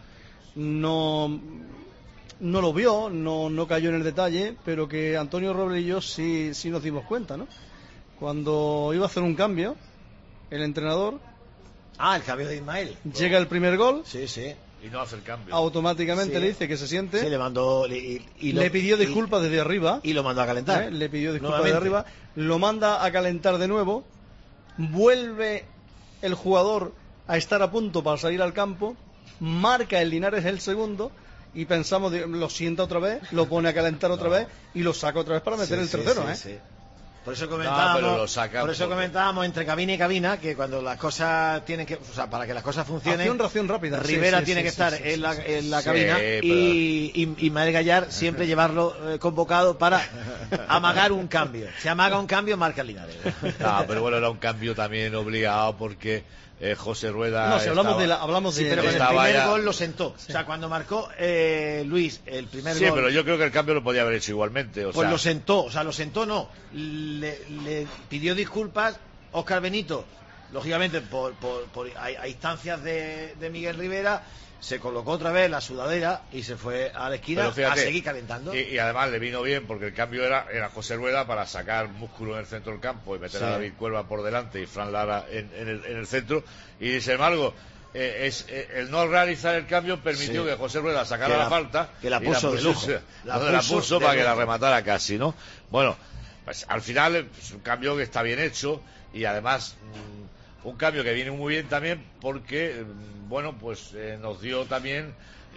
lo vio, no cayó en el detalle, pero que Antonio Robles y yo sí nos dimos cuenta, ¿no? Cuando iba a hacer un cambio, el entrenador, El cambio de Ismael. llega el primer gol, Sí. Y no hace el cambio. automáticamente Sí. le dice que se siente, Sí, le mandó. le pidió disculpas desde arriba, Y lo mandó a calentar. le pidió disculpas Nuevamente. desde arriba, lo manda a calentar de nuevo, vuelve el jugador a estar a punto para salir al campo, marca el Linares el segundo, y pensamos, lo sienta otra vez, lo pone a calentar otra vez y lo saca otra vez para meter el tercero, Sí. Por eso pero lo comentábamos, saca porque- comentábamos entre cabina y cabina que cuando las cosas tienen que, o sea, para que las cosas funcionen, Reacción rápida. Rivera Sí, tiene sí, que sí, estar sí, en la Sí, cabina, pero- y Ismael Gallar siempre llevarlo convocado para amagar un cambio. Si amaga un cambio, marca el Linares. No, pero bueno, era un cambio también obligado porque José Rueda No, si hablamos estaba- Sí, pero con el Estaba primer ya- gol lo sentó. O sea, cuando marcó Luis el primer Sí, gol, pero yo creo que el cambio lo podía haber hecho igualmente. pues lo sentó. O sea, lo sentó no. Le pidió disculpas Óscar Benito. Lógicamente, a instancias de Miguel Rivera, se colocó otra vez la sudadera y se fue a la esquina Pero fíjate, a seguir calentando. Y además le vino bien porque el cambio era José Rueda para sacar músculo en el centro del campo y meter Sí. a David Cuerva por delante y Fran Lara en el centro. Y sin embargo, el no realizar el cambio permitió Sí. que José Rueda sacara Que la la- falta. que la y puso de lujo. La La puso puso de para que la lujo. rematara casi, ¿no? Bueno, pues al final es un cambio que está bien hecho y además un cambio que viene muy bien también porque, bueno, pues nos dio también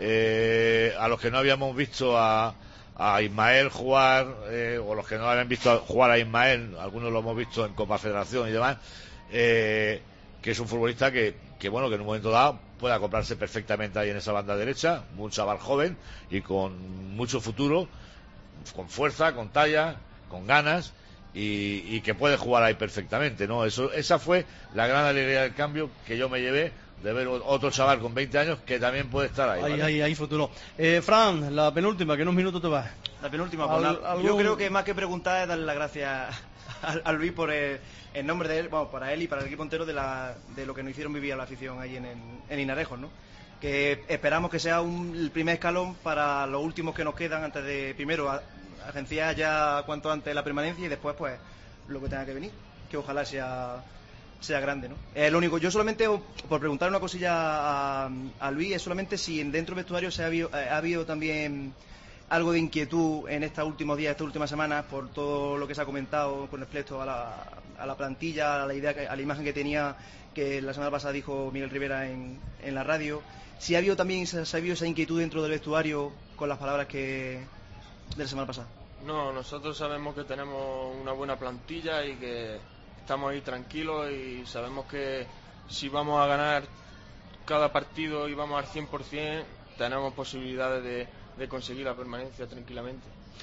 a los que no habíamos visto a Ismael jugar, o los que no habían visto jugar a Ismael, algunos lo hemos visto en Copa Federación y demás, que es un futbolista que bueno, que en un momento dado puede acoplarse perfectamente ahí en esa banda derecha, un chaval joven y con mucho futuro, con fuerza, con talla, con ganas, y que puede jugar ahí perfectamente, ¿no? Esa fue la gran alegría del cambio que yo me llevé, de ver otro chaval con 20 años que también puede estar ahí. ¿vale? Ahí futuro. Fran, la penúltima, que en un minuto te vas. La penúltima, pues nada, algún- yo creo que más que preguntar es darle las gracias a Luis por el nombre de él, bueno, para él y para el equipo entero de lo que nos hicieron vivir a la afición ahí en Linarejos, ¿no? Que esperamos que sea el primer escalón para los últimos que nos quedan antes de, primero, agenciar ya cuanto antes la permanencia y después, pues, lo que tenga que venir, que ojalá sea grande, ¿no? Lo único, yo solamente, por preguntar una cosilla a Luis, es solamente si dentro del vestuario ha habido también algo de inquietud en estos últimos días, estas últimas semanas, por todo lo que se ha comentado con respecto a la plantilla, a la idea, a la imagen que tenía, que la semana pasada dijo Miguel Rivera en la radio. Si ha habido también esa inquietud dentro del vestuario con las palabras de la semana pasada. No, nosotros sabemos que tenemos una buena plantilla y que estamos ahí tranquilos y sabemos que si vamos a ganar cada partido y vamos al 100%, tenemos posibilidades de conseguir la permanencia tranquilamente.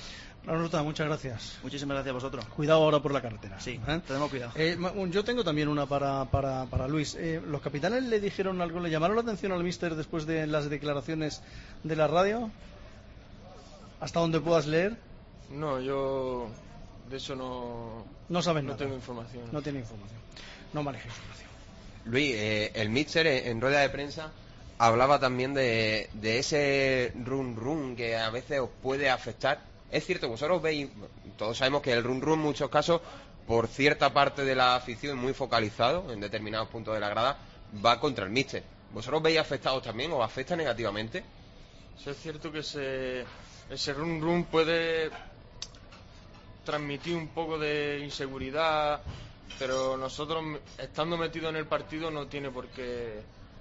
Ruta, muchas gracias. Muchísimas gracias a vosotros. Cuidado ahora por la carretera. Sí, tenemos cuidado. Yo tengo también una para Luis. ¿Los capitanes le dijeron algo, le llamaron la atención al míster después de las declaraciones de la radio? ¿Hasta donde puedas leer? No, yo de eso no sabes nada. No tengo información. No tiene información. No maneja información. Luis, el míster en rueda de prensa hablaba también de ese run que a veces os puede afectar. Es cierto, vosotros veis, todos sabemos que el run en muchos casos, por cierta parte de la afición muy focalizado en determinados puntos de la grada, va contra el míster. ¿Vosotros veis afectados también o afecta negativamente? Sí, es cierto que ese run puede transmitir un poco de inseguridad, pero nosotros, estando metidos en el partido, no tiene por qué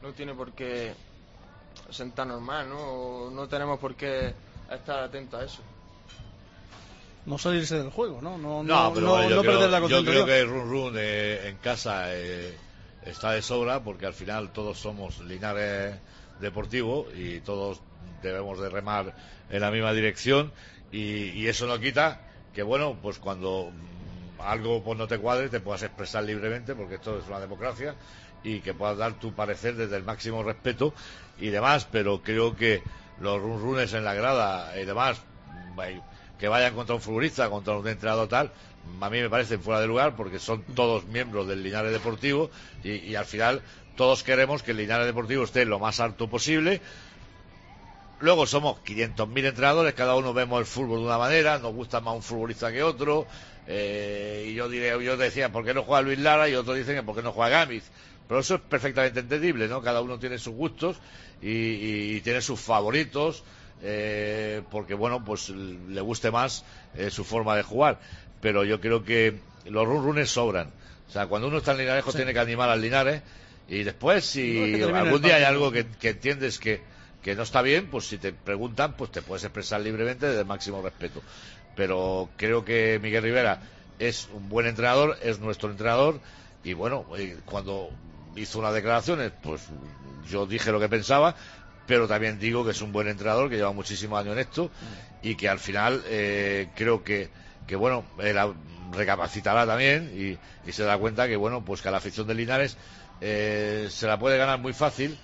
sentarnos mal, ¿no? O no tenemos por qué estar atentos a eso. No salirse del juego, ¿no? No perder la concentración. Yo creo que el run en casa está de sobra, porque al final todos somos Linares Deportivo y todos debemos de remar en la misma dirección, y eso no quita que, bueno, pues cuando algo pues no te cuadre, te puedas expresar libremente, porque esto es una democracia, y que puedas dar tu parecer desde el máximo respeto y demás. Pero creo que los runes en la grada y demás, que vayan contra un futbolista, contra un entrenador tal, a mí me parecen fuera de lugar, porque son todos miembros del Linares Deportivo, y al final todos queremos que el Linares Deportivo esté lo más alto posible. Luego somos 500.000 entrenadores, cada uno vemos el fútbol de una manera, nos gusta más un futbolista que otro, y yo decía, ¿por qué no juega Luis Lara? Y otros dicen que ¿por qué no juega Gámez? Pero eso es perfectamente entendible, ¿no? Cada uno tiene sus gustos y tiene sus favoritos, porque, bueno, pues le guste más su forma de jugar. Pero yo creo que los runes sobran. O sea, cuando uno está en Linares, tiene que animar al Linares, y después, si algún día hay algo que entiendes que no está bien, pues si te preguntan, pues te puedes expresar libremente desde el máximo respeto. Pero creo que Miguel Rivera es un buen entrenador, es nuestro entrenador, y bueno, cuando hizo unas declaraciones, pues yo dije lo que pensaba, pero también digo que es un buen entrenador, que lleva muchísimos años en esto, y que al final creo que bueno, él recapacitará también y se da cuenta que, bueno, pues que a la afición de Linares se la puede ganar muy fácil,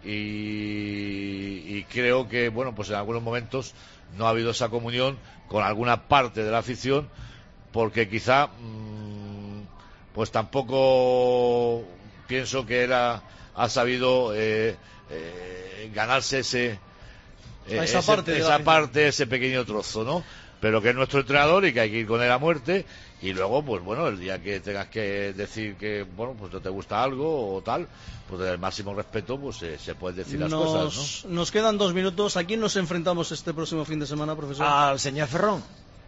y creo que, bueno, pues en algunos momentos no ha habido esa comunión con alguna parte de la afición, porque quizá pues tampoco pienso que él ha sabido ganarse esa parte, ese pequeño trozo, ¿no? Pero que es nuestro entrenador y que hay que ir con él a muerte. Y luego, pues bueno, el día que tengas que decir que, bueno, pues no te gusta algo o tal, pues desde el máximo respeto, pues se pueden decir las cosas, ¿no? Nos quedan 2 minutos. ¿A quién nos enfrentamos este próximo fin de semana, profesor? Al señor Ferrón.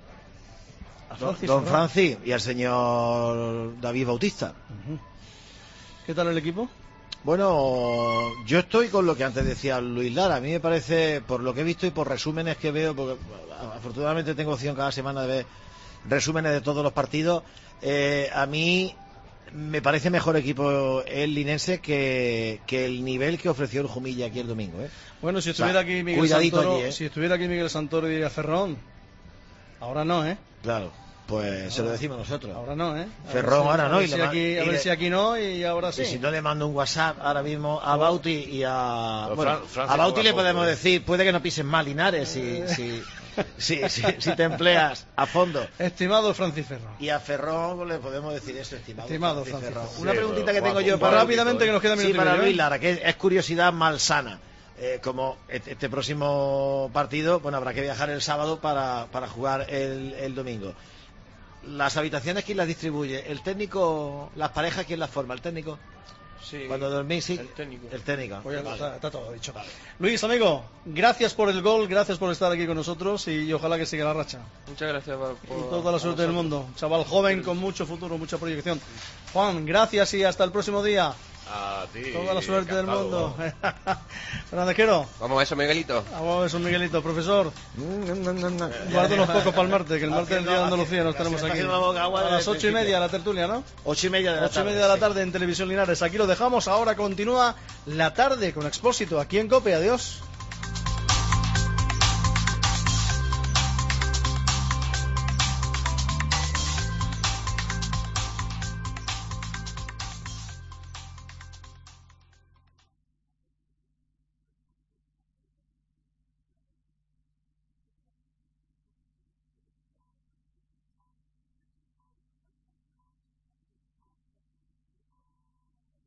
Don Francis y al señor David Bautista. ¿Qué tal el equipo? Bueno, yo estoy con lo que antes decía Luis Lara. A mí me parece, por lo que he visto y por resúmenes que veo, porque afortunadamente tengo opción cada semana de ver resúmenes de todos los partidos, a mí me parece mejor equipo el linense que el nivel que ofreció el Jumilla aquí el domingo, ¿eh? Bueno, si estuviera aquí Miguel Santoro, si estuviera aquí Miguel Santoro, diría Ferrón. Ahora no, ¿eh? Claro, pues se lo decimos nosotros. Ahora no, ¿eh? Ferrón ahora no. A ver si aquí no, y ahora sí. Y si no, le mando un WhatsApp ahora mismo a Bauti y a... Bueno, a Bauti le podemos decir, puede que no pisen mal Linares si te empleas a fondo. Estimado Francis Ferrón. Y a Ferrón le podemos decir eso, estimado Francis Ferrón. Sí, una preguntita que tengo yo para rápidamente, que nos queda minuto para Luis Lara, que es curiosidad malsana. Como este próximo partido, bueno, habrá que viajar el sábado para jugar el domingo. Las habitaciones, ¿quién las distribuye? ¿El técnico? ¿Las parejas, quién las forma? ¿El técnico? Sí. Cuando dormís, sí. El técnico. Pues está todo dicho. Vale. Luis, amigo, gracias por el gol, gracias por estar aquí con nosotros, y ojalá que siga la racha. Muchas gracias por y toda la suerte del mundo. Chaval joven con mucho futuro, mucha proyección. Juan, gracias y hasta el próximo día. A ti. Toda la suerte del mundo. Fernandesquero. Vamos a eso, Miguelito. Vamos a eso, Miguelito. Profesor, guarda unos pocos para el martes, que el martes es el día de Andalucía, nos tenemos aquí. A las 8:30 la tertulia, ¿no? 8:30 de la tarde en Televisión Linares. Aquí lo dejamos. Ahora continúa la tarde con Expósito aquí en COPE. Adiós.